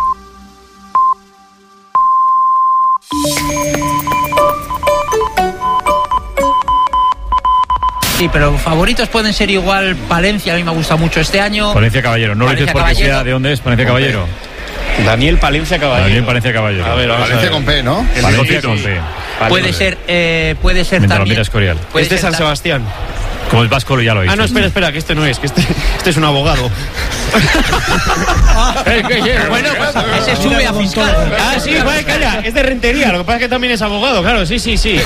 Sí, pero favoritos pueden ser igual Palencia, a mí me gusta mucho este año. Palencia Caballero, no lo dices porque Caballero. Sea de dónde es Palencia Caballero. Daniel Palencia Caballero. Daniel Palencia Caballero. A ver, Palencia a ver. con P, ¿no? Palencia con P. Puede ser, eh, puede ser Mientras también. Escorial. Es de San Sebastián. Como el Vasco ya lo hizo. Ah, no, espera, espera, que este no es, que este, este es un abogado. Bueno, pues ese sube a fiscal. Ah, sí, vale, calla, es de Rentería, lo que pasa es que también es abogado, claro, sí, sí, sí.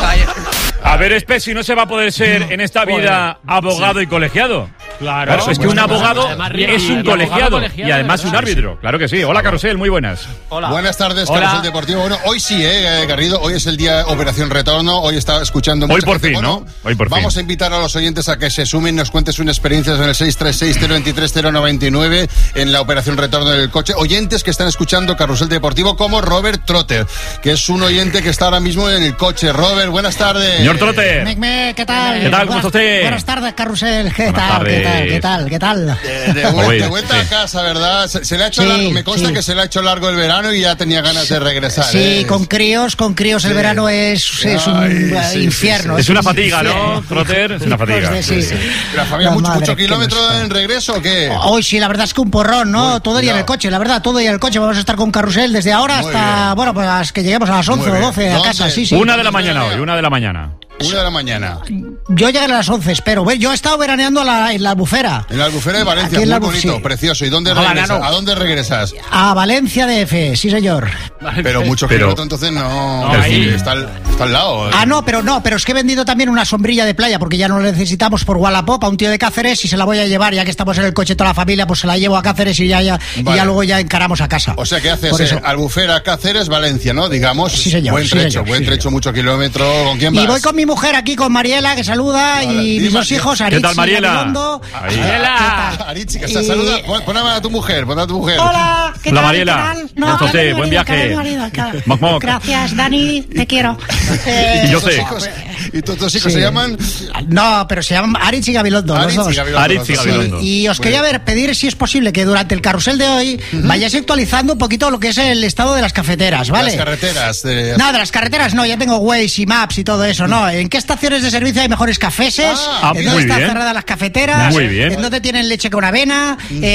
A ver, Espesi, no se va a poder ser en esta vida abogado y colegiado. Claro, claro, es que un abogado además, es un colegiado, colegiado y además un árbitro. Claro que sí. Hola, Carrusel, muy buenas. Hola. Buenas tardes, Carrusel Deportivo. Bueno, hoy sí, eh, Garrido, hoy es el día Operación Retorno. Hoy está escuchando mucha Hoy por gente. fin, Bueno, ¿no? Hoy por vamos fin. a invitar a los oyentes a que se sumen, nos cuenten sus experiencias en el seis tres seis, cero dos tres, cero nueve nueve en la Operación Retorno del coche. Oyentes que están escuchando Carrusel Deportivo, como Robert Trotter, que es un oyente que está ahora mismo en el coche. Robert, buenas tardes. Señor Trotter. Mecme, ¿qué tal? ¿Qué tal? ¿Cómo está usted? Buenas tardes, Carrusel. ¿Qué Buenas tal? ¿Qué tal? tardes. ¿Qué tal? ¿Qué tal? De, de vuelta, de vuelta sí. a casa, ¿verdad? Se, se le ha hecho Sí, largo, me consta sí. que se le ha hecho largo el verano y ya tenía ganas de regresar. Sí, ¿eh? con críos, con críos el Sí. verano es, es un Ay, uh, sí, infierno. sí, sí. Es una un fatiga, infierno. ¿no, Trotter? Es una fatiga. Pues de- sí, sí. La familia, La mucho, madre mucho que kilómetro nos- en regreso o qué? Hoy sí, la verdad es que un porrón, ¿no? Muy todo día en el cuidado. coche, la verdad, todo día en el coche. Vamos a estar con Carrusel desde ahora Muy hasta, bien. bueno, pues hasta que lleguemos a las once Muy o bien. doce a ¿Dónde? casa, sí, sí. Una de la mañana hoy, una de la mañana. Una de la mañana. Yo llegaré a las once, espero. Ve, Yo he estado veraneando a la- en la Albufera. En la Albufera de Valencia, Aquí en muy la Albu- bonito, sí. precioso. ¿Y dónde Hola, regresas? Nano. ¿A dónde regresas? A Valencia D F, sí señor. Pero mucho Pero- kilómetro, entonces no. No, Sí, ahí. está, al, está al lado. Ah, no, pero no, pero es que he vendido también una sombrilla de playa porque ya no la necesitamos por Wallapop a un tío de Cáceres y se la voy a llevar, ya que estamos en el coche toda la familia, pues se la llevo a Cáceres y ya, ya, y Vale. ya luego ya encaramos a casa. O sea, ¿qué haces? Por eso. Eh, Albufera, Cáceres, Valencia, ¿no? Digamos. Sí, señor, Buen sí, trecho, señor, buen sí, trecho, mucho kilómetro. ¿Con quién Y vas? voy con mi mujer aquí, con Mariela, que saluda, Hola, y dime, mis dos tío. hijos, ¿Qué Aritz tal, y Mariela? Gabilondo. Ahí. Mariela. Aritzi, que se Y- saluda. Pon, pon a tu mujer, pon a tu mujer. Hola, ¿qué Hola, tal? Mariela. ¿Qué tal? ¿Cómo está que usted? ha venido, Buen que ha viaje. venido, que ha venido. Moc, moc. Gracias, Dani, te quiero. Eh, Y yo ¿Tus sé. hijos? ¿Y tus dos hijos Sí. se llaman? No, pero se llaman Aritz y Gabilondo, los Aritz y dos. Gabilondo, Aritz los y dos. Gabilondo. Y os Muy quería bien. ver, pedir si es posible que durante el carrusel de hoy vayáis actualizando un poquito lo que es el estado de las cafeteras, ¿vale? Las carreteras. De... No, de las carreteras no, ya tengo Waze y Maps y todo eso, ¿no? ¿En qué estaciones de servicio hay mejores cafeses? Ah, ¿En muy dónde están bien. cerradas las cafeteras? Muy bien. ¿En dónde tienen leche con avena?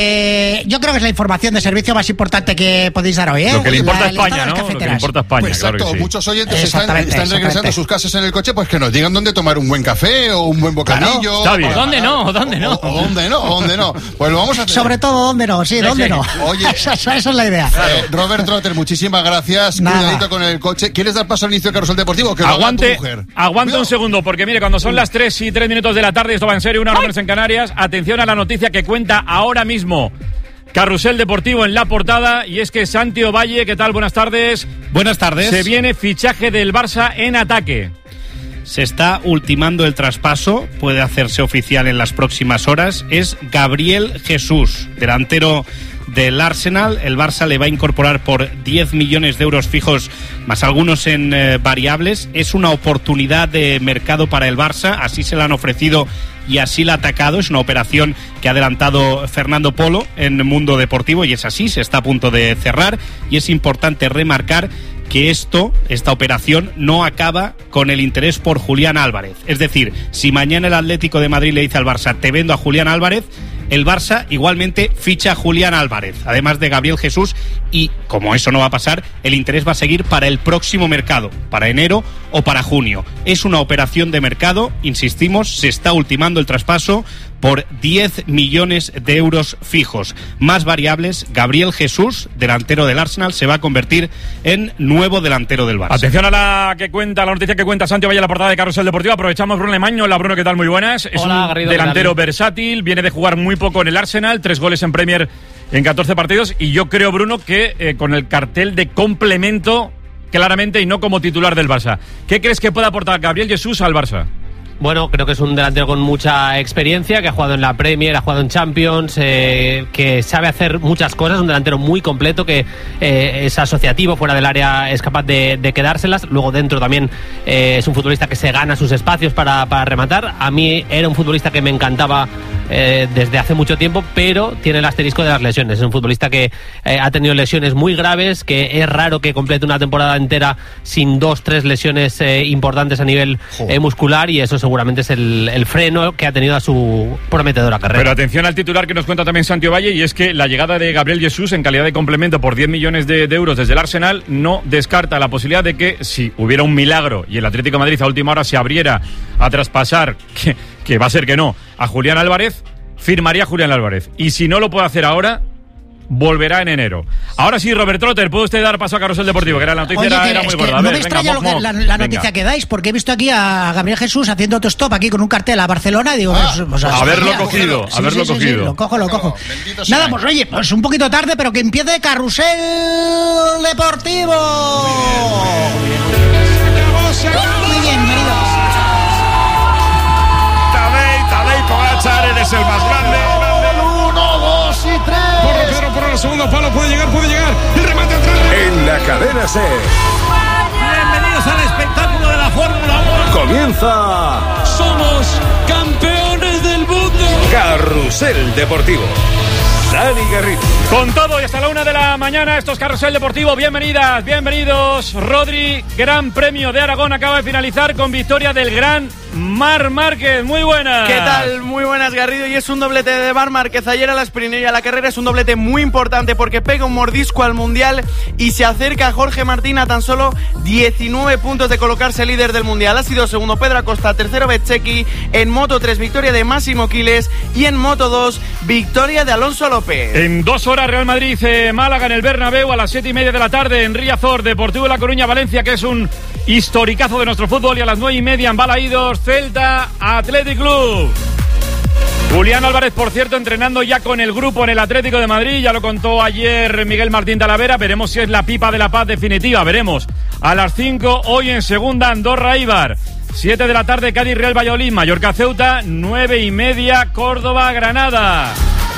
Eh, yo creo que es la información de servicio más importante que podéis dar hoy, ¿eh? Lo que le importa La- a el estado de España, las ¿no? Lo que le cafeteras. importa a España, Pues claro exacto, que sí. muchos oyentes están, Exactamente, están regresando exactamente. a sus casas en el coche, pues que nos digan dónde tomar un buen café o un buen bocadillo. Está bien. ¿O dónde no? ¿O dónde no? O, o dónde no, o dónde no. Pues lo vamos a hacer. Sobre todo, ¿dónde no? Sí, ¿dónde sí. no? Oye. esa, esa es la idea. Eh, Robert Trotter, muchísimas gracias. Nada. Cuidadito con el coche. ¿Quieres dar paso al inicio de Carrusel Deportivo? o Que lo haga Aguante, tu mujer? aguante Cuidado. un segundo, porque mire, cuando son las tres y tres minutos de la tarde, esto va en serio, una hora menos en Canarias, atención a la noticia que cuenta ahora mismo Carrusel Deportivo en la portada, y es que Santi Ovalle, ¿qué tal? Buenas tardes. Buenas tardes. Se viene fichaje del Barça en ataque. Se está ultimando el traspaso, puede hacerse oficial en las próximas horas. Es Gabriel Jesús, delantero del Arsenal. El Barça le va a incorporar por diez millones de euros fijos, más algunos en eh, variables. Es una oportunidad de mercado para el Barça, así se la han ofrecido y así la ha atacado. Es una operación que ha adelantado Fernando Polo en Mundo Deportivo y es así, se está a punto de cerrar, y es importante remarcar que esto, esta operación, no acaba con el interés por Julián Álvarez. Es decir, si mañana el Atlético de Madrid le dice al Barça, te vendo a Julián Álvarez, el Barça igualmente ficha a Julián Álvarez, además de Gabriel Jesús, y como eso no va a pasar, el interés va a seguir para el próximo mercado, para enero o para junio. Es una operación de mercado, insistimos, se está ultimando el traspaso por diez millones de euros fijos. Más variables, Gabriel Jesús, delantero del Arsenal, se va a convertir en nuevo delantero del Barça. Atención a la que cuenta, la noticia que cuenta Santi Ovalle en la portada de Carrusel Deportivo. Aprovechamos Bruno Lemaño. Hola, Bruno, ¿qué tal? Muy buenas. Es Hola, un Garrido, ¿qué delantero tal? versátil, viene de jugar muy poco en el Arsenal, tres goles en Premier en catorce partidos, y yo creo, Bruno, que eh, con el cartel de complemento claramente y no como titular del Barça. ¿Qué crees que puede aportar Gabriel Jesús al Barça? Bueno, creo que es un delantero con mucha experiencia, que ha jugado en la Premier, ha jugado en Champions, eh, que sabe hacer muchas cosas, un delantero muy completo, que eh, es asociativo, fuera del área es capaz de, de quedárselas, luego dentro también eh, es un futbolista que se gana sus espacios para, para rematar. A mí era un futbolista que me encantaba eh, desde hace mucho tiempo, pero tiene el asterisco de las lesiones. Es un futbolista que eh, ha tenido lesiones muy graves, que es raro que complete una temporada entera sin dos, tres lesiones eh, importantes a nivel eh, muscular, y eso seguramente es el, el freno que ha tenido a su prometedora carrera. Pero atención al titular que nos cuenta también Santi Ovalle, y es que la llegada de Gabriel Jesús en calidad de complemento por diez millones de, de euros desde el Arsenal no descarta la posibilidad de que, si hubiera un milagro y el Atlético de Madrid a última hora se abriera a traspasar, que, que va a ser que no, a Julián Álvarez, firmaría Julián Álvarez. Y si no lo puede hacer ahora, volverá en enero. Ahora sí, Robert Trotter, ¿puede usted dar paso a Carrusel Deportivo? Que era la noticia. Oye, era, que, era muy es gorda. Que a no ver, me extraña venga, lo que, Moc, la, la noticia venga. que dais, porque he visto aquí a Gabriel Jesús haciendo autostop aquí con un cartel a Barcelona. Digo, Ah, pues, pues, haberlo mira, cogido, sí, haberlo sí, sí, cogido. Sí, lo cojo, lo cojo. Nada, pues oye, pues un poquito tarde, pero que empiece Carrusel Deportivo. Muy bien, queridos. Tadej, Tadej Pogačar, eres el más grande. Uno, dos y tres. Porro, Pedro, por el segundo palo, puede llegar, puede llegar. El remate atrás. En la cadena SER. Bienvenidos al espectáculo de la Fórmula uno. Comienza. Somos campeones del mundo. Carrusel Deportivo. Dani Garrido. Con todo y hasta la una de la mañana, esto es Carrusel Deportivo. Bienvenidas, bienvenidos. Rodri, Gran Premio de Aragón acaba de finalizar con victoria del gran Marc Márquez. Muy buenas. ¿Qué tal? Muy buenas, Garrido. Y es un doblete de Marc Márquez ayer a la sprint y a la carrera. Es un doblete muy importante porque pega un mordisco al Mundial y se acerca a Jorge Martín a tan solo diecinueve puntos de colocarse líder del Mundial. Ha sido segundo Pedro Acosta, tercero Bezzecchi. En Moto tres, victoria de Máximo Quiles. Y en Moto dos, victoria de Alonso López. En dos horas, Real Madrid, eh, Málaga en el Bernabéu a las siete y media de la tarde en Riazor, Deportivo de La Coruña, Valencia, que es un historicazo de nuestro fútbol, y a las nueve y media en Balaídos, Celta Athletic Club. Julián Álvarez, por cierto, entrenando ya con el grupo en el Atlético de Madrid, ya lo contó ayer Miguel Martín Talavera, veremos si es la pipa de la paz definitiva, veremos. A las cinco, hoy en segunda, Andorra Eibar. siete de la tarde, Cádiz Real Valladolid, Mallorca Ceuta, nueve y media, Córdoba Granada.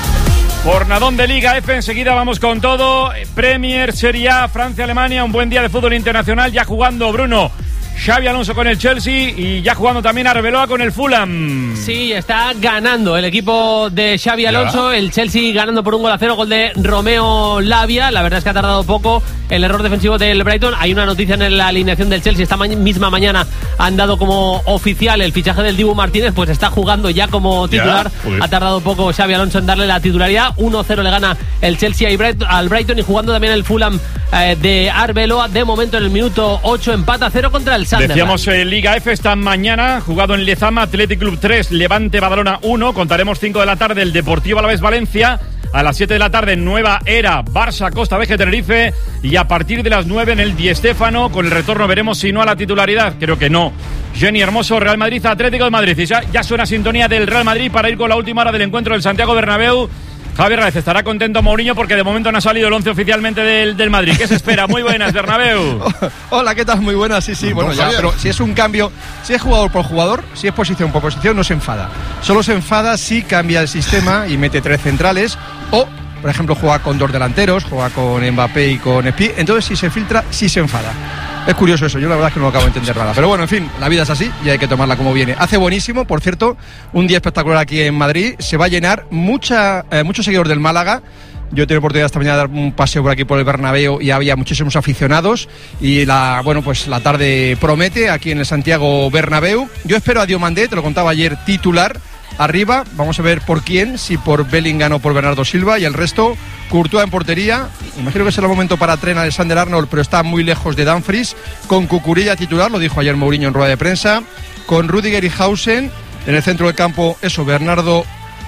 Jornadón de Liga F, enseguida vamos con todo. Premier, Serie A, Francia, Alemania, un buen día de fútbol internacional, ya jugando Bruno Xabi Alonso con el Chelsea y ya jugando también Arbeloa con el Fulham. Sí, está ganando el equipo de Xabi Alonso, ¿ya? El Chelsea ganando por un gol a cero, gol de Romeo Lavia. La verdad es que ha tardado poco el error defensivo del Brighton. Hay una noticia en la alineación del Chelsea, esta ma- misma mañana han dado como oficial el fichaje del Dibu Martínez, pues está jugando ya como titular. ¿Ya? Ha tardado poco Xabi Alonso en darle la titularidad. uno cero le gana el Chelsea al Brighton y jugando también el Fulham eh, de Arbeloa. De momento en el minuto ocho empata cero contra el Sunderland. Decíamos eh, Liga F esta mañana, jugado en Lezama, Athletic Club tres, Levante Badalona uno, contaremos cinco de la tarde el Deportivo Alavés Valencia, a las siete de la tarde Nueva Era, Barça Costa Veje Tenerife, y a partir de las nueve en el Di Stéfano, con el retorno veremos si no a la titularidad, creo que no. Jenny Hermoso, Real Madrid, Atlético de Madrid, y ya, ya suena sintonía del Real Madrid para ir con la última hora del encuentro del Santiago Bernabéu. Javier Raez, estará contento Mourinho porque de momento no ha salido el once oficialmente del, del Madrid. ¿Qué se espera? Muy buenas, Bernabéu. Hola, ¿qué tal? Muy buenas, sí, sí. Bueno, ya, pero si es un cambio, si es jugador por jugador, si es posición por posición, no se enfada. Solo se enfada si cambia el sistema y mete tres centrales o, por ejemplo, juega con dos delanteros, juega con Mbappé y con Espi. Entonces, si se filtra, sí se enfada. Es curioso eso, yo la verdad es que no lo acabo de entender nada. Pero bueno, en fin, la vida es así y hay que tomarla como viene. Hace buenísimo, por cierto, un día espectacular aquí en Madrid. Se va a llenar mucha, eh, muchos seguidores del Málaga. Yo he tenido oportunidad esta mañana de dar un paseo por aquí por el Bernabéu y había muchísimos aficionados y la, bueno, pues la tarde promete aquí en el Santiago Bernabéu. Yo espero a Diomandé, te lo contaba ayer, titular. Arriba, vamos a ver por quién, si por Bellingham o por Bernardo Silva, y el resto, Courtois en portería. Imagino que será el momento para Trent Alexander-Arnold, pero está muy lejos de Dumfries. Con Cucurella titular, lo dijo ayer Mourinho en rueda de prensa. Con Rüdiger y Hausen. En el centro del campo, eso, Bernardo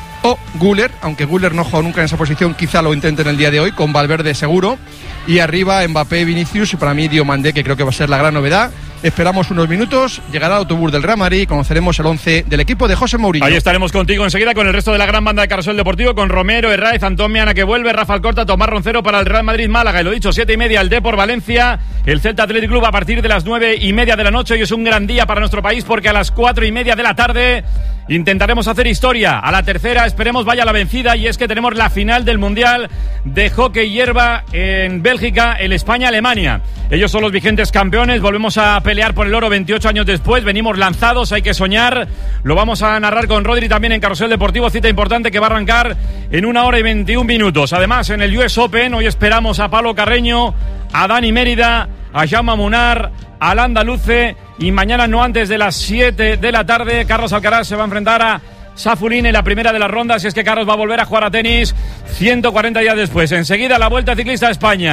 o Güler, aunque Güler no juega nunca en esa posición, quizá lo intenten el día de hoy, con Valverde seguro. Y arriba, Mbappé, Vinicius, y para mí Diomandé, que creo que va a ser la gran novedad. Esperamos unos minutos, llegará el autobús del Real Madrid y conoceremos el once del equipo de José Mourinho. Ahí estaremos contigo enseguida con el resto de la gran banda de Carrusel Deportivo, con Romero, Herráez, Antón Meana que vuelve, Rafa Alcorta, Tomás Roncero para el Real Madrid Málaga. Y lo dicho, siete y media el Depor Valencia, el Celta Athletic Club a partir de las nueve y media de la noche. Y es un gran día para nuestro país porque a las cuatro y media de la tarde intentaremos hacer historia. A la tercera esperemos vaya la vencida, y es que tenemos la final del Mundial de Hockey Hierba en Bélgica, el España-Alemania. Ellos son los vigentes campeones, volvemos a pelear por el oro veintiocho años después, venimos lanzados, hay que soñar. Lo vamos a narrar con Rodri también en Carrusel Deportivo, cita importante que va a arrancar en una hora y veintiún minutos. Además, en el U S Open, hoy esperamos a Pablo Carreño, a Dani Mérida, a Jaume Munar, al Andaluce, y mañana no antes de las siete de la tarde, Carlos Alcaraz se va a enfrentar a Safulín en la primera de las rondas, y es que Carlos va a volver a jugar a tenis ciento cuarenta días después. Enseguida la Vuelta Ciclista a España.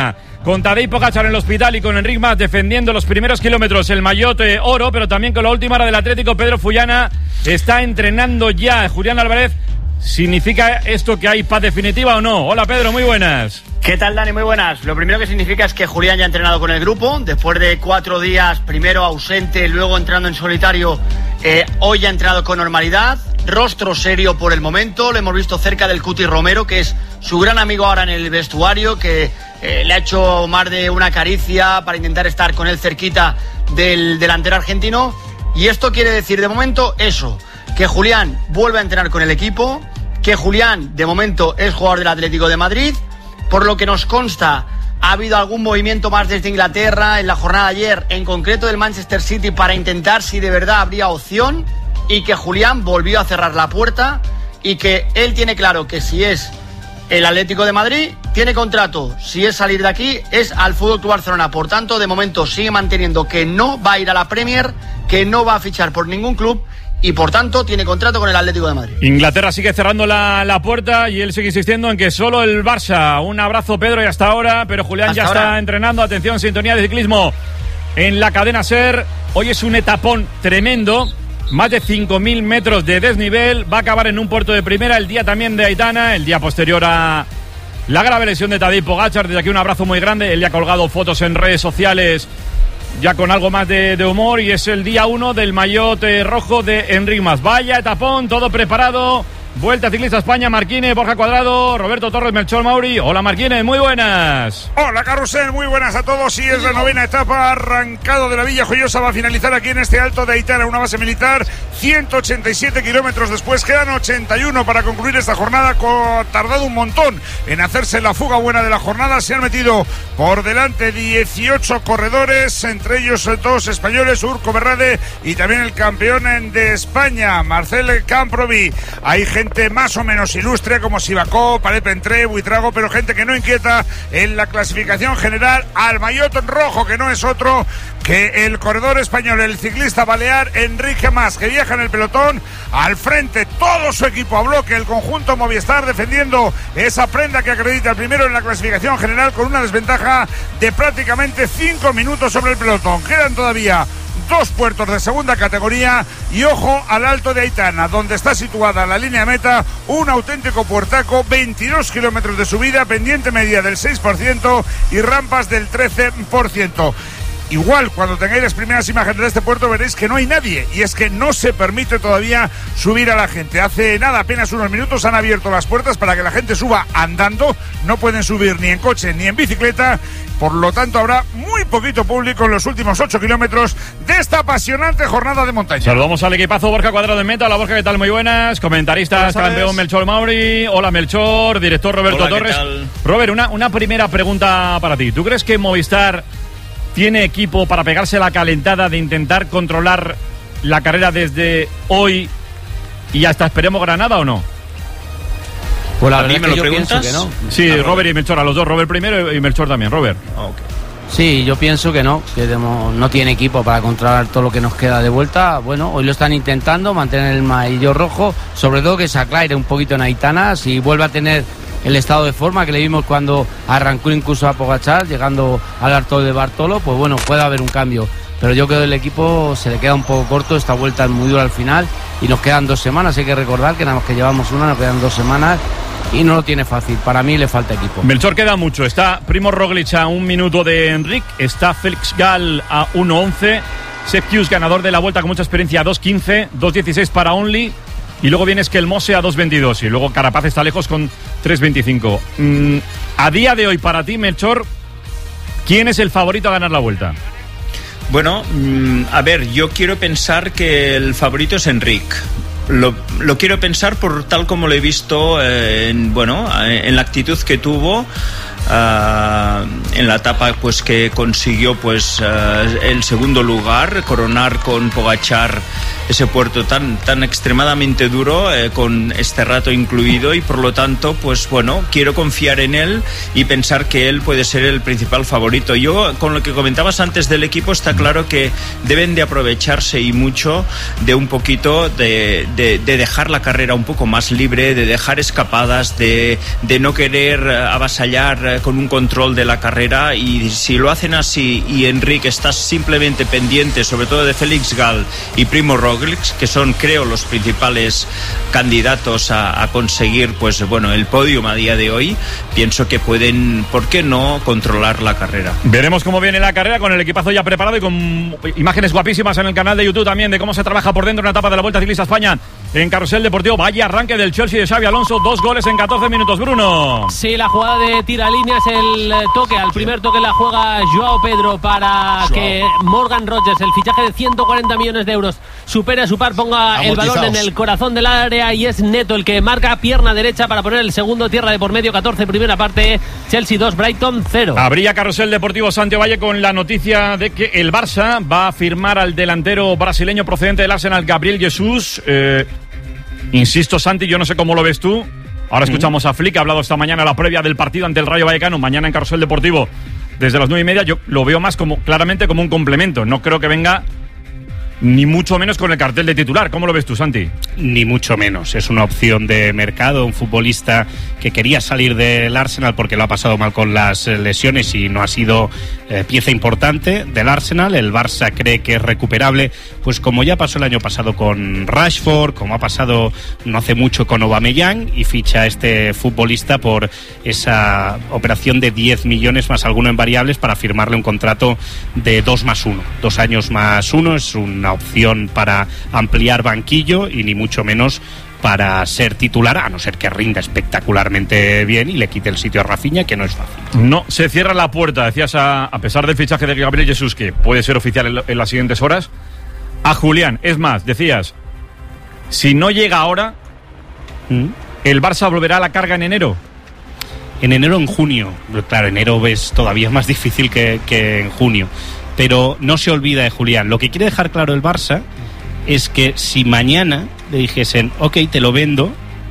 con Tadej Pogačar en el hospital y con Enric Mas defendiendo los primeros kilómetros, el maillot eh, oro, pero también con la última hora del Atlético. Pedro Fullana está entrenando ya. Julián Álvarez, ¿significa esto que hay paz definitiva o no? Hola Pedro, muy buenas. ¿Qué tal, Dani? Muy buenas. Lo primero que significa es que Julián ya ha entrenado con el grupo, después de cuatro días, primero ausente, luego entrando en solitario, eh, hoy ya ha entrenado con normalidad, rostro serio por el momento, lo hemos visto cerca del Cuti Romero, que es su gran amigo ahora en el vestuario, que eh, le ha hecho más de una caricia para intentar estar con él cerquita del delantero argentino, y esto quiere decir de momento eso, que Julián vuelve a entrenar con el equipo, que Julián de momento es jugador del Atlético de Madrid. Por lo que nos consta, ha habido algún movimiento más desde Inglaterra en la jornada de ayer, en concreto del Manchester City, para intentar si de verdad habría opción, y que Julián volvió a cerrar la puerta y que él tiene claro que si es el Atlético de Madrid, tiene contrato. Si es salir de aquí, es al F C Barcelona. Por tanto, de momento sigue manteniendo que no va a ir a la Premier, que no va a fichar por ningún club, y por tanto tiene contrato con el Atlético de Madrid. Inglaterra sigue cerrando la, la puerta y él sigue insistiendo en que solo el Barça. Un abrazo, Pedro, y hasta ahora, pero Julián hasta ya ahora. Está entrenando. Atención, sintonía de ciclismo en la cadena SER. Hoy es un etapón tremendo, más de cinco mil metros de desnivel, va a acabar en un puerto de primera, el día también de Aitana, el día posterior a la grave lesión de Tadej Pogačar. Desde aquí un abrazo muy grande. Él ya ha colgado fotos en redes sociales ya con algo más de, de humor, y es el día uno del maillot eh, rojo de Enric Mas. Vaya etapón, todo preparado. Vuelta Ciclista España, Marquine, Borja Cuadrado, Roberto Torres, Melchor Mauri. Hola Marquine, muy buenas. Hola Carrusel, muy buenas a todos. Y es la novena etapa, arrancado de la Villa Joyosa, va a finalizar aquí en este Alto de Aitana, una base militar, ciento ochenta y siete kilómetros después, quedan ochenta y uno para concluir esta jornada. Ha tardado un montón en hacerse la fuga buena de la jornada, se han metido por delante dieciocho corredores, entre ellos dos españoles, Urco Berrade y también el campeón de España, Marcel Camprovi. Hay gente más o menos ilustre como Sivakov, Paret Pentré, Buitrago, pero gente que no inquieta en la clasificación general al maillot rojo, que no es otro que el corredor español, el ciclista balear Enric Mas, que viaja en el pelotón. Al frente todo su equipo a bloque, el conjunto Movistar, defendiendo esa prenda que acredita el primero en la clasificación general, con una desventaja de prácticamente cinco minutos sobre el pelotón. Quedan todavía dos puertos de segunda categoría y ojo al Alto de Aitana, donde está situada la línea meta, un auténtico puertaco, veintidós kilómetros de subida, pendiente media del seis por ciento y rampas del trece por ciento. Igual, cuando tengáis las primeras imágenes de este puerto veréis que no hay nadie, y es que no se permite todavía subir a la gente. Hace nada, apenas unos minutos, han abierto las puertas para que la gente suba andando. No pueden subir ni en coche ni en bicicleta, por lo tanto habrá muy poquito público en los últimos ocho kilómetros de esta apasionante jornada de montaña. Saludamos al equipazo. Borja Cuadrado en meta. Hola Borja, ¿qué tal? Muy buenas. Comentaristas, campeón Melchor Mauri. Hola Melchor, director Roberto Hola, Torres. Robert, una, una primera pregunta para ti. ¿Tú crees que Movistar tiene equipo para pegarse la calentada de intentar controlar la carrera desde hoy y hasta esperemos Granada, o no? Pues la verdad es que yo pienso que no. Sí, ah, Robert. Robert y Melchor, a los dos. Robert primero y Melchor también. Robert. Okay. Sí, yo pienso que no, que no tiene equipo para controlar todo lo que nos queda de vuelta. Bueno, hoy lo están intentando, mantener el maillot rojo, sobre todo que se aclare un poquito en Aitana, si vuelve a tener el estado de forma que le vimos cuando arrancó incluso a Pogačar, llegando al Alto de Bartolo, pues bueno, puede haber un cambio. Pero yo creo que el equipo se le queda un poco corto, esta vuelta es muy dura al final y nos quedan dos semanas, hay que recordar que nada más que llevamos una, nos quedan dos semanas y no lo tiene fácil, para mí le falta equipo. Melchor, queda mucho, está Primo Roglic a un minuto de Enric, está Félix Gall a uno once, Sepp Kuss, ganador de la Vuelta con mucha experiencia, a dos quince, dos dieciséis para Only. Y luego viene Skelmose a dos veintidós. Y luego Carapaz está lejos con tres veinticinco. Mm, a día de hoy, para ti, Melchor, ¿quién es el favorito a ganar la Vuelta? Bueno, mmm, a ver, yo quiero pensar que el favorito es Enric. Lo, lo quiero pensar por tal como lo he visto eh, en, bueno, en la actitud que tuvo. Uh, en la etapa pues que consiguió pues uh, el segundo lugar, coronar con Pogačar ese puerto tan tan extremadamente duro, eh, con este rato incluido, y por lo tanto pues bueno, quiero confiar en él y pensar que él puede ser el principal favorito. Yo, con lo que comentabas antes del equipo, está claro que deben de aprovecharse y mucho de un poquito de, de, de dejar la carrera un poco más libre, de dejar escapadas, de, de no querer avasallar eh, con un control de la carrera, y si lo hacen así y Enric está simplemente pendiente sobre todo de Félix Gall y Primo Roglic, que son creo los principales candidatos a, a conseguir pues bueno el podium a día de hoy, pienso que pueden, ¿por qué no?, controlar la carrera. Veremos cómo viene la carrera con el equipazo ya preparado y con imágenes guapísimas en el canal de YouTube también de cómo se trabaja por dentro una etapa de la Vuelta Ciclista España en Carrusel Deportivo. Vaya arranque del Chelsea de Xabi Alonso, dos goles en catorce minutos, Bruno. Sí, la jugada de tiralíneas, el toque, al primer toque la juega Joao Pedro para Joao. que Morgan Rogers, el fichaje de ciento cuarenta millones de euros, supere a su par, ponga el balón en el corazón del área, y es Neto el que marca pierna derecha para poner el segundo, tierra de por medio, catorce primera parte, Chelsea dos, Brighton cero. Habría Carrusel Deportivo Santiago Valle con la noticia de que el Barça va a firmar al delantero brasileño procedente del Arsenal, Gabriel Jesús. Eh, insisto, Santi, yo no sé cómo lo ves tú. Ahora escuchamos a Flick, ha hablado esta mañana la previa del partido ante el Rayo Vallecano, mañana en Carrusel Deportivo desde las nueve y media. Yo lo veo más como claramente como un complemento. No creo que venga ni mucho menos con el cartel de titular. ¿Cómo lo ves tú, Santi? Ni mucho menos. Es una opción de mercado, un futbolista que quería salir del Arsenal porque lo ha pasado mal con las lesiones y no ha sido eh, pieza importante del Arsenal. El Barça cree que es recuperable, pues como ya pasó el año pasado con Rashford, como ha pasado no hace mucho con Aubameyang, y ficha a este futbolista por esa operación de diez millones más alguno en variables para firmarle un contrato de dos más uno, dos años más uno. Es una opción para ampliar banquillo y ni mucho menos para ser titular, a no ser que rinda espectacularmente bien y le quite el sitio a Rafinha, que no es fácil. No se cierra la puerta, decías, a, a pesar del fichaje de Gabriel Jesús, que puede ser oficial en, en las siguientes horas, a Julián. Es más, decías, si no llega ahora, ¿Mm? ¿el Barça volverá a la carga en enero? En enero o en junio. Claro, enero es todavía más difícil que, que en junio. Pero no se olvida de Julián. Lo que quiere dejar claro el Barça es que si mañana le dijesen, ok, te lo vendo,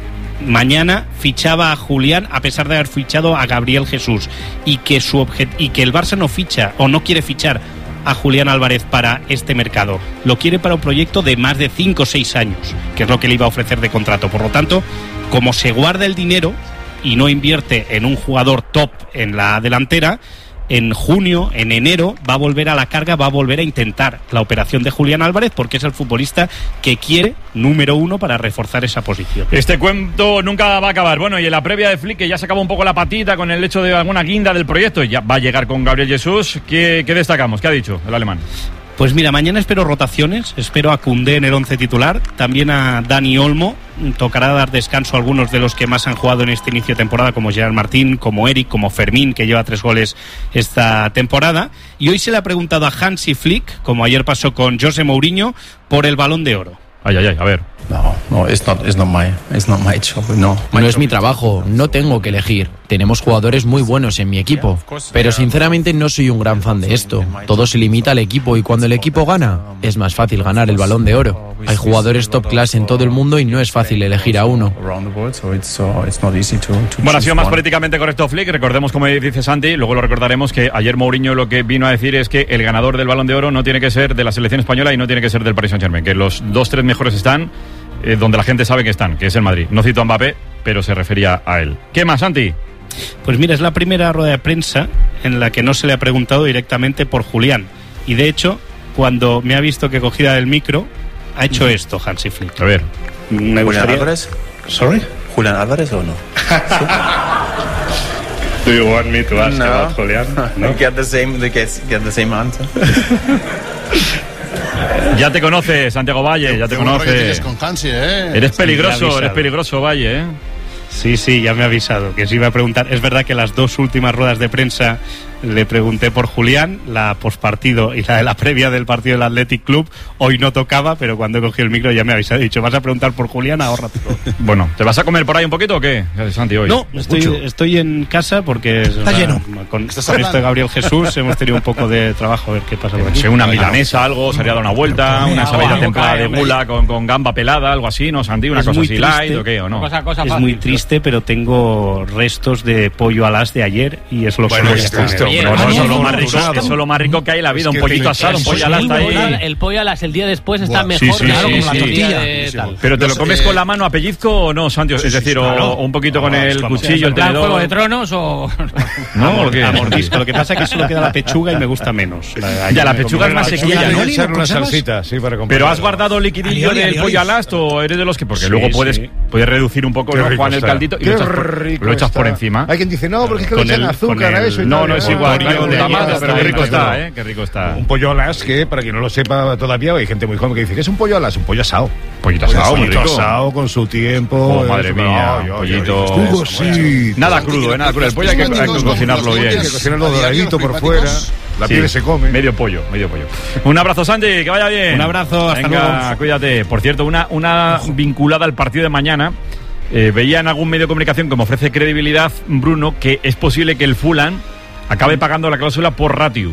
mañana fichaba a Julián a pesar de haber fichado a Gabriel Jesús, y que su objet- y que el Barça no ficha o no quiere fichar a Julián Álvarez para este mercado, lo quiere para un proyecto de más de cinco o seis años, que es lo que le iba a ofrecer de contrato. Por lo tanto, como se guarda el dinero y no invierte en un jugador top en la delantera, en junio, en enero, va a volver a la carga, va a volver a intentar la operación de Julián Álvarez, porque es el futbolista que quiere, número uno, para reforzar esa posición. Este cuento nunca va a acabar. Bueno, y en la previa de Flick, que ya se acaba un poco la patita con el hecho de alguna guinda del proyecto, y ya va a llegar con Gabriel Jesús. ¿Qué, qué destacamos? ¿Qué ha dicho el alemán? Pues mira, mañana espero rotaciones, espero a Koundé en el once titular, también a Dani Olmo. Tocará dar descanso a algunos de los que más han jugado en este inicio de temporada, como Gerard Martín, como Eric, como Fermín, que lleva tres goles esta temporada. Y hoy se le ha preguntado a Hansi Flick, como ayer pasó con José Mourinho, por el Balón de Oro. Ay, ay, ay, a ver. No, no, it's not, it's not my, it's not my job, no. No es mi trabajo, no tengo que elegir. Tenemos jugadores muy buenos en mi equipo, pero sinceramente no soy un gran fan de esto. Todo se limita al equipo, y cuando el equipo gana, es más fácil ganar el Balón de Oro. Hay jugadores top class en todo el mundo y no es fácil elegir a uno. Bueno, ha sido más políticamente correcto Flick. Recordemos, como dice Santi, luego lo recordaremos, que ayer Mourinho lo que vino a decir es que el ganador del Balón de Oro no tiene que ser de la selección española y no tiene que ser del Paris Saint-Germain, que los dos, tres mejores están eh, donde la gente sabe que están, que es el Madrid. No cito a Mbappé, pero se refería a él. ¿Qué más, Santi? Pues mira, es la primera rueda de prensa en la que no se le ha preguntado directamente por Julián. Y de hecho, cuando me ha visto que cogía el micro, ha hecho esto Hansi Flick. A ver. Me ¿Julián gustaría... Álvarez? Sorry? ¿Julián Álvarez o no? Do you want me to ask no. about Julián? No. Get the same, get, get the same answer. Ya te conoce, Santiago Valle, ya te conoce. Con Hansi, ¿eh? Eres peligroso, eres peligroso, Valle, ¿eh? Sí, sí, ya me ha avisado que se iba a preguntar. Es verdad que las dos últimas ruedas de prensa le pregunté por Julián, la postpartido y la de la previa del partido del Athletic Club. Hoy no tocaba, pero cuando he cogido el micro ya me ha avisado. He dicho, ¿vas a preguntar por Julián? Ahórrate todo. Bueno, ¿te vas a comer por ahí un poquito o qué, Santi, hoy? No, estoy, estoy en casa porque... Está la, lleno. Con, con esto de Gabriel Jesús hemos tenido un poco de trabajo, a ver qué pasa por aquí. Una milanesa, algo, se haría dar una vuelta, una salida templada de gula con, con gamba pelada, algo así, ¿no, Santi? Una Es cosa muy así triste. light o qué, o no. Cosa, cosa Es fácil. muy triste, pero tengo restos de pollo alas de ayer y es lo Bueno, que voy a esto, comer. esto, ayer. No, no, Ayer. eso es lo más rico, Afortunado. eso es lo más rico que hay en la vida, Es un que pollito me- asado, un el pollo al asta pollo- ahí. El pollo alas el día después está Buah, mejor, sí, sí, claro, sí, como la sí. tortilla de tal. Pero te lo No comes sé, con la mano a pellizco o no, Santi, es decir, o, claro. o un poquito con No, el claro. cuchillo, el ¿En plan tenedor. Juego de Tronos o...? No, ¿por qué? A mordisco. Lo que pasa es que solo queda la pechuga y me gusta menos. Ya, la pechuga es más sequilla, ¿no? Echarle una salsita, sí, para Pero has guardado liquidillo Alioli, del alioli. pollo al asto o eres de los que porque Sí, luego sí. puedes puedes reducir un poco, Qué ¿no, rico Juan, el está. caldito y Qué lo echas, por, rico lo echas por está. encima. Hay quien dice, no, porque es que Con le echan el- azúcar con a el- eso. y no, tal. no es igual, Claro, claro, de la ayer masa, pero qué rico claro. está, ¿eh? Qué rico está. Un pollo alas que, para quien no lo sepa todavía, hay gente muy joven que dice que es un pollo alas, un pollo asado. Pollito asado, muy pollito rico. asado con su tiempo. Oh, madre eso, mía, ay, ay, pollito. ay, jugosito. Nada crudo, eh, nada crudo. El pollo hay que, hay que cocinarlo bien. Hay que cocinarlo doradito por fuera. La Sí, piel se come. Medio pollo, medio pollo. Un abrazo, Santi, que vaya bien. Un abrazo, hasta Venga, luego. cuídate. Por cierto, una, una vinculada al partido de mañana. Eh, veía en algún medio de comunicación que me ofrece credibilidad, Bruno, que es posible que el Fulham acabe pagando la cláusula por ratio.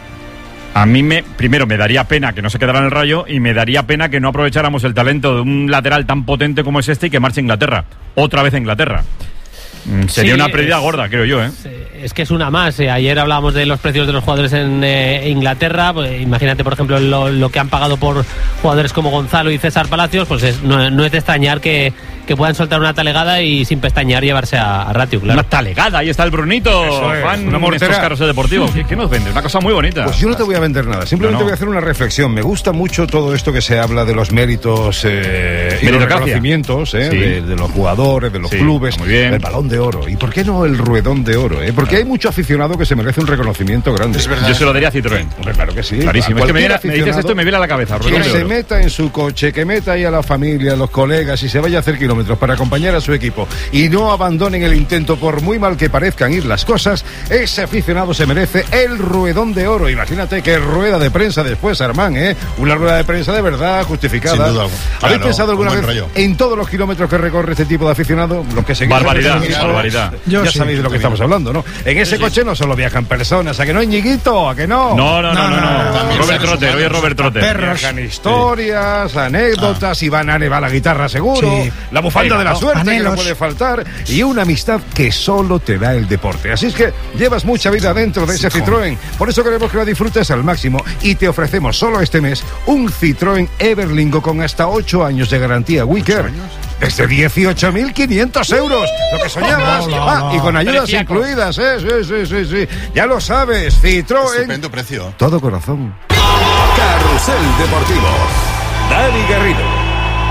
A mí, me primero, me daría pena que no se quedara en el Rayo y me daría pena que no aprovecháramos el talento de un lateral tan potente como es este y que marche a Inglaterra. Otra vez a Inglaterra. Mm, Sería Sí, una pérdida es- gorda, creo yo, ¿eh? Es que es una más. eh. Ayer hablábamos de los precios de los jugadores en eh, Inglaterra. Pues, imagínate, por ejemplo, lo, lo que han pagado por jugadores como Gonzalo y César Palacios. Pues es- no, no es de extrañar que, que puedan soltar una talegada y sin pestañear llevarse a, a Ratio, claro. Una talegada, ahí está el Brunito. Eso es, Juan, una mortera. estos carros deportivos. ¿Qué, qué nos vende? Una cosa muy bonita. Pues yo no te voy a vender nada, simplemente No, no. voy a hacer una reflexión. Me gusta mucho todo esto que se habla de los méritos eh, y los Meritocracia. reconocimientos eh, Sí. de, de los jugadores, de los Sí, clubes, muy bien. el Balón de Oro. ¿Y por qué no el Ruedón de Oro? Eh? Porque hay mucho aficionado que se merece un reconocimiento grande. Es verdad. Yo se lo daría a Citroën. Hombre, claro que sí. Clarísimo. A Es que me, cualquier viene- me dices esto y me viene a la cabeza. Que Ruedón de se Oro. meta en su coche, que meta ahí a la familia, a los colegas y se vaya a hacer kilómetros para acompañar a su equipo y no abandonen el intento por muy mal que parezcan ir las cosas, ese aficionado se merece el Ruedón de Oro. Imagínate qué rueda de prensa después, Armán, ¿eh? Una rueda de prensa de verdad justificada. Sin duda alguna. ¿Habéis Claro, pensado alguna con vez buen rollo. en todos los kilómetros que recorre este tipo de aficionado? Los que seguís Barbaridad, en el- barbaridad. Ya Yo sí, sabéis de lo que estamos hablando, ¿no? En ese coche no solo viajan personas, ¿a que no hay ñiguito? ¿A que no? No, no, no, no, no. Robert Trotter, hoy es Robert Trotter. Viajan historias, anécdotas, Iván Ane va a la guitarra seguro, Sí. la bufanda Venga, de la no. suerte que no Anhelos. puede faltar y una amistad que solo te da el deporte. Así es que llevas mucha vida dentro de ese Citroën. Por eso queremos que la disfrutes al máximo y te ofrecemos solo este mes un Citroën Everlingo con hasta ocho años de garantía Wicker. Desde dieciocho mil quinientos euros. Lo que soñabas. No, no, Ah, no. y con ayudas Preciaco. incluidas, ¿eh? Sí, sí, sí, sí. Ya lo sabes, Citroën. Estupendo precio. Todo corazón. Carrusel Deportivo. Dani Garrido.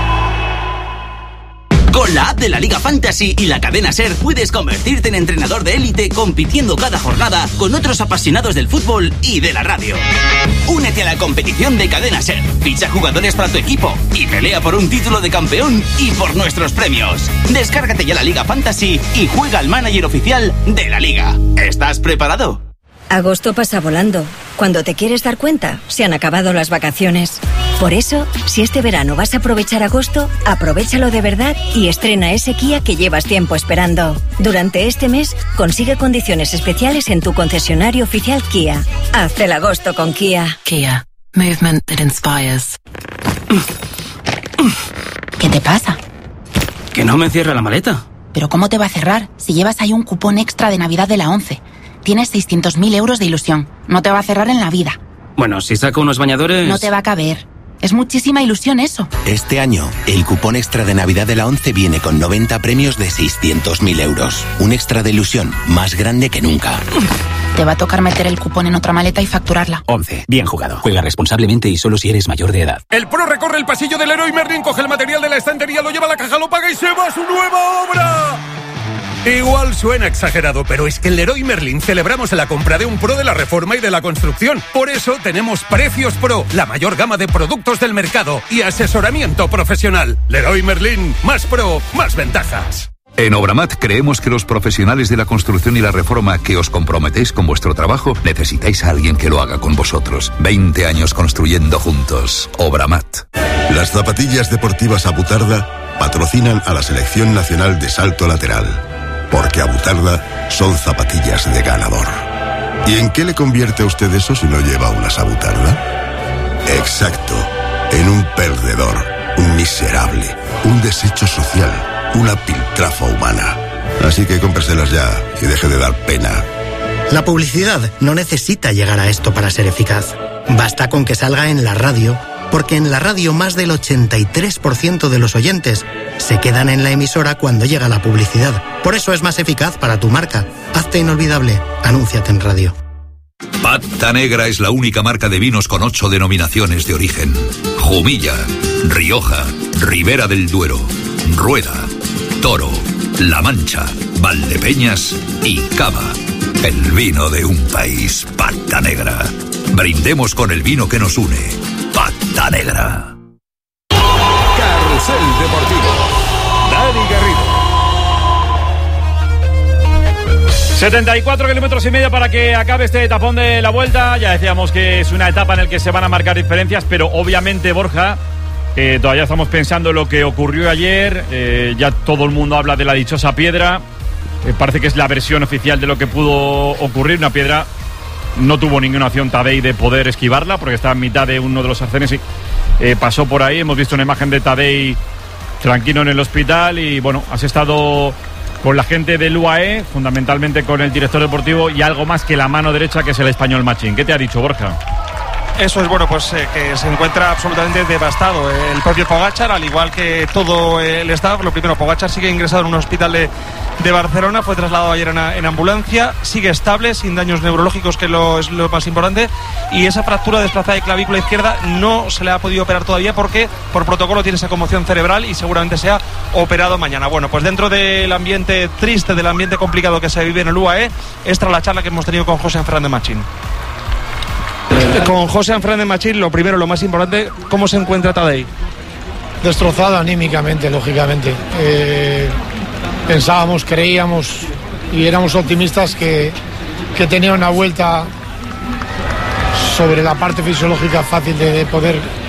Con la app de la Liga Fantasy y la cadena SER puedes convertirte en entrenador de élite compitiendo cada jornada con otros apasionados del fútbol y de la radio. Únete a la competición de cadena SER, ficha jugadores para tu equipo y pelea por un título de campeón y por nuestros premios. Descárgate ya la Liga Fantasy y juega al manager oficial de la Liga. ¿Estás preparado? Agosto pasa volando. Cuando te quieres dar cuenta, se han acabado las vacaciones. Por eso, si este verano vas a aprovechar agosto, aprovéchalo de verdad y estrena ese Kia que llevas tiempo esperando. Durante este mes, consigue condiciones especiales en tu concesionario oficial Kia. Haz el agosto con Kia. Kia. Movement that inspires. ¿Qué te pasa? Que no me cierra la maleta. ¿Pero cómo te va a cerrar si llevas ahí un cupón extra de Navidad de la ONCE? Tienes seiscientos mil euros de ilusión. No te va a cerrar en la vida. Bueno, si saco unos bañadores... No te va a caber. Es muchísima ilusión eso. Este año, el cupón extra de Navidad de la ONCE viene con noventa premios de seiscientos mil euros. Un extra de ilusión más grande que nunca. Te va a tocar meter el cupón en otra maleta y facturarla. once. Bien jugado. Juega responsablemente y solo si eres mayor de edad. El pro recorre el pasillo del Leroy Merlin, coge el material de la estantería, lo lleva a la caja, lo paga y se va a su nueva obra. Igual suena exagerado, pero es que en Leroy Merlin celebramos la compra de un pro de la reforma y de la construcción. Por eso tenemos Precios Pro, la mayor gama de productos del mercado y asesoramiento profesional. Leroy Merlin, más pro, más ventajas. En Obramat creemos que los profesionales de la construcción y la reforma que os comprometéis con vuestro trabajo necesitáis a alguien que lo haga con vosotros. veinte años construyendo juntos. Obramat. Las zapatillas deportivas Abutarda patrocinan a la Selección Nacional de Salto Lateral. Porque Abutarda son zapatillas de ganador. ¿Y en qué le convierte a usted eso si no lleva unas Abutarda? Exacto, en un perdedor, un miserable, un desecho social, una piltrafa humana. Así que cómpreselas ya y deje de dar pena. La publicidad no necesita llegar a esto para ser eficaz. Basta con que salga en la radio, porque en la radio más del ochenta y tres por ciento de los oyentes se quedan en la emisora cuando llega la publicidad. Por eso es más eficaz para tu marca. Hazte inolvidable. Anúnciate en radio. Pata Negra es la única marca de vinos con ocho denominaciones de origen. Jumilla, Rioja, Ribera del Duero, Rueda, Toro, La Mancha, Valdepeñas y Cava. El vino de un país. Pata Negra. Brindemos con el vino que nos une. Pata Negra. Carrusel Deportivo. Dani Garrido. setenta y cuatro kilómetros y medio para que acabe este etapón de la Vuelta. Ya decíamos que es una etapa en la que se van a marcar diferencias, pero obviamente, Borja, eh, todavía estamos pensando en lo que ocurrió ayer. Eh, ya todo el mundo habla de la dichosa piedra. Eh, parece que es la versión oficial de lo que pudo ocurrir. Una piedra, no tuvo ninguna opción Tadej de poder esquivarla, porque estaba en mitad de uno de los arcenes y eh, pasó por ahí. Hemos visto una imagen de Tadej tranquilo en el hospital y bueno, has estado con la gente del U A E, fundamentalmente con el director deportivo y algo más que la mano derecha, que es el español Machín. ¿Qué te ha dicho, Borja? Eso es bueno, pues eh, que se encuentra absolutamente devastado. Eh, el propio Pogačar, al igual que todo eh, el staff. Lo primero, Pogačar sigue ingresado en un hospital de, de Barcelona, fue trasladado ayer en, en ambulancia, sigue estable, sin daños neurológicos, que lo, es lo más importante, y esa fractura desplazada de clavícula izquierda no se le ha podido operar todavía porque por protocolo tiene esa conmoción cerebral y seguramente sea operado mañana. Bueno, pues dentro del ambiente triste, del ambiente complicado que se vive en el U A E, esta es la charla que hemos tenido con José Fernández Machín. Con José Fernández Machín, lo primero, lo más importante, ¿cómo se encuentra Tadej? Destrozado anímicamente, lógicamente. Eh, pensábamos, creíamos y éramos optimistas que, que tenía una vuelta sobre la parte fisiológica fácil de, de poder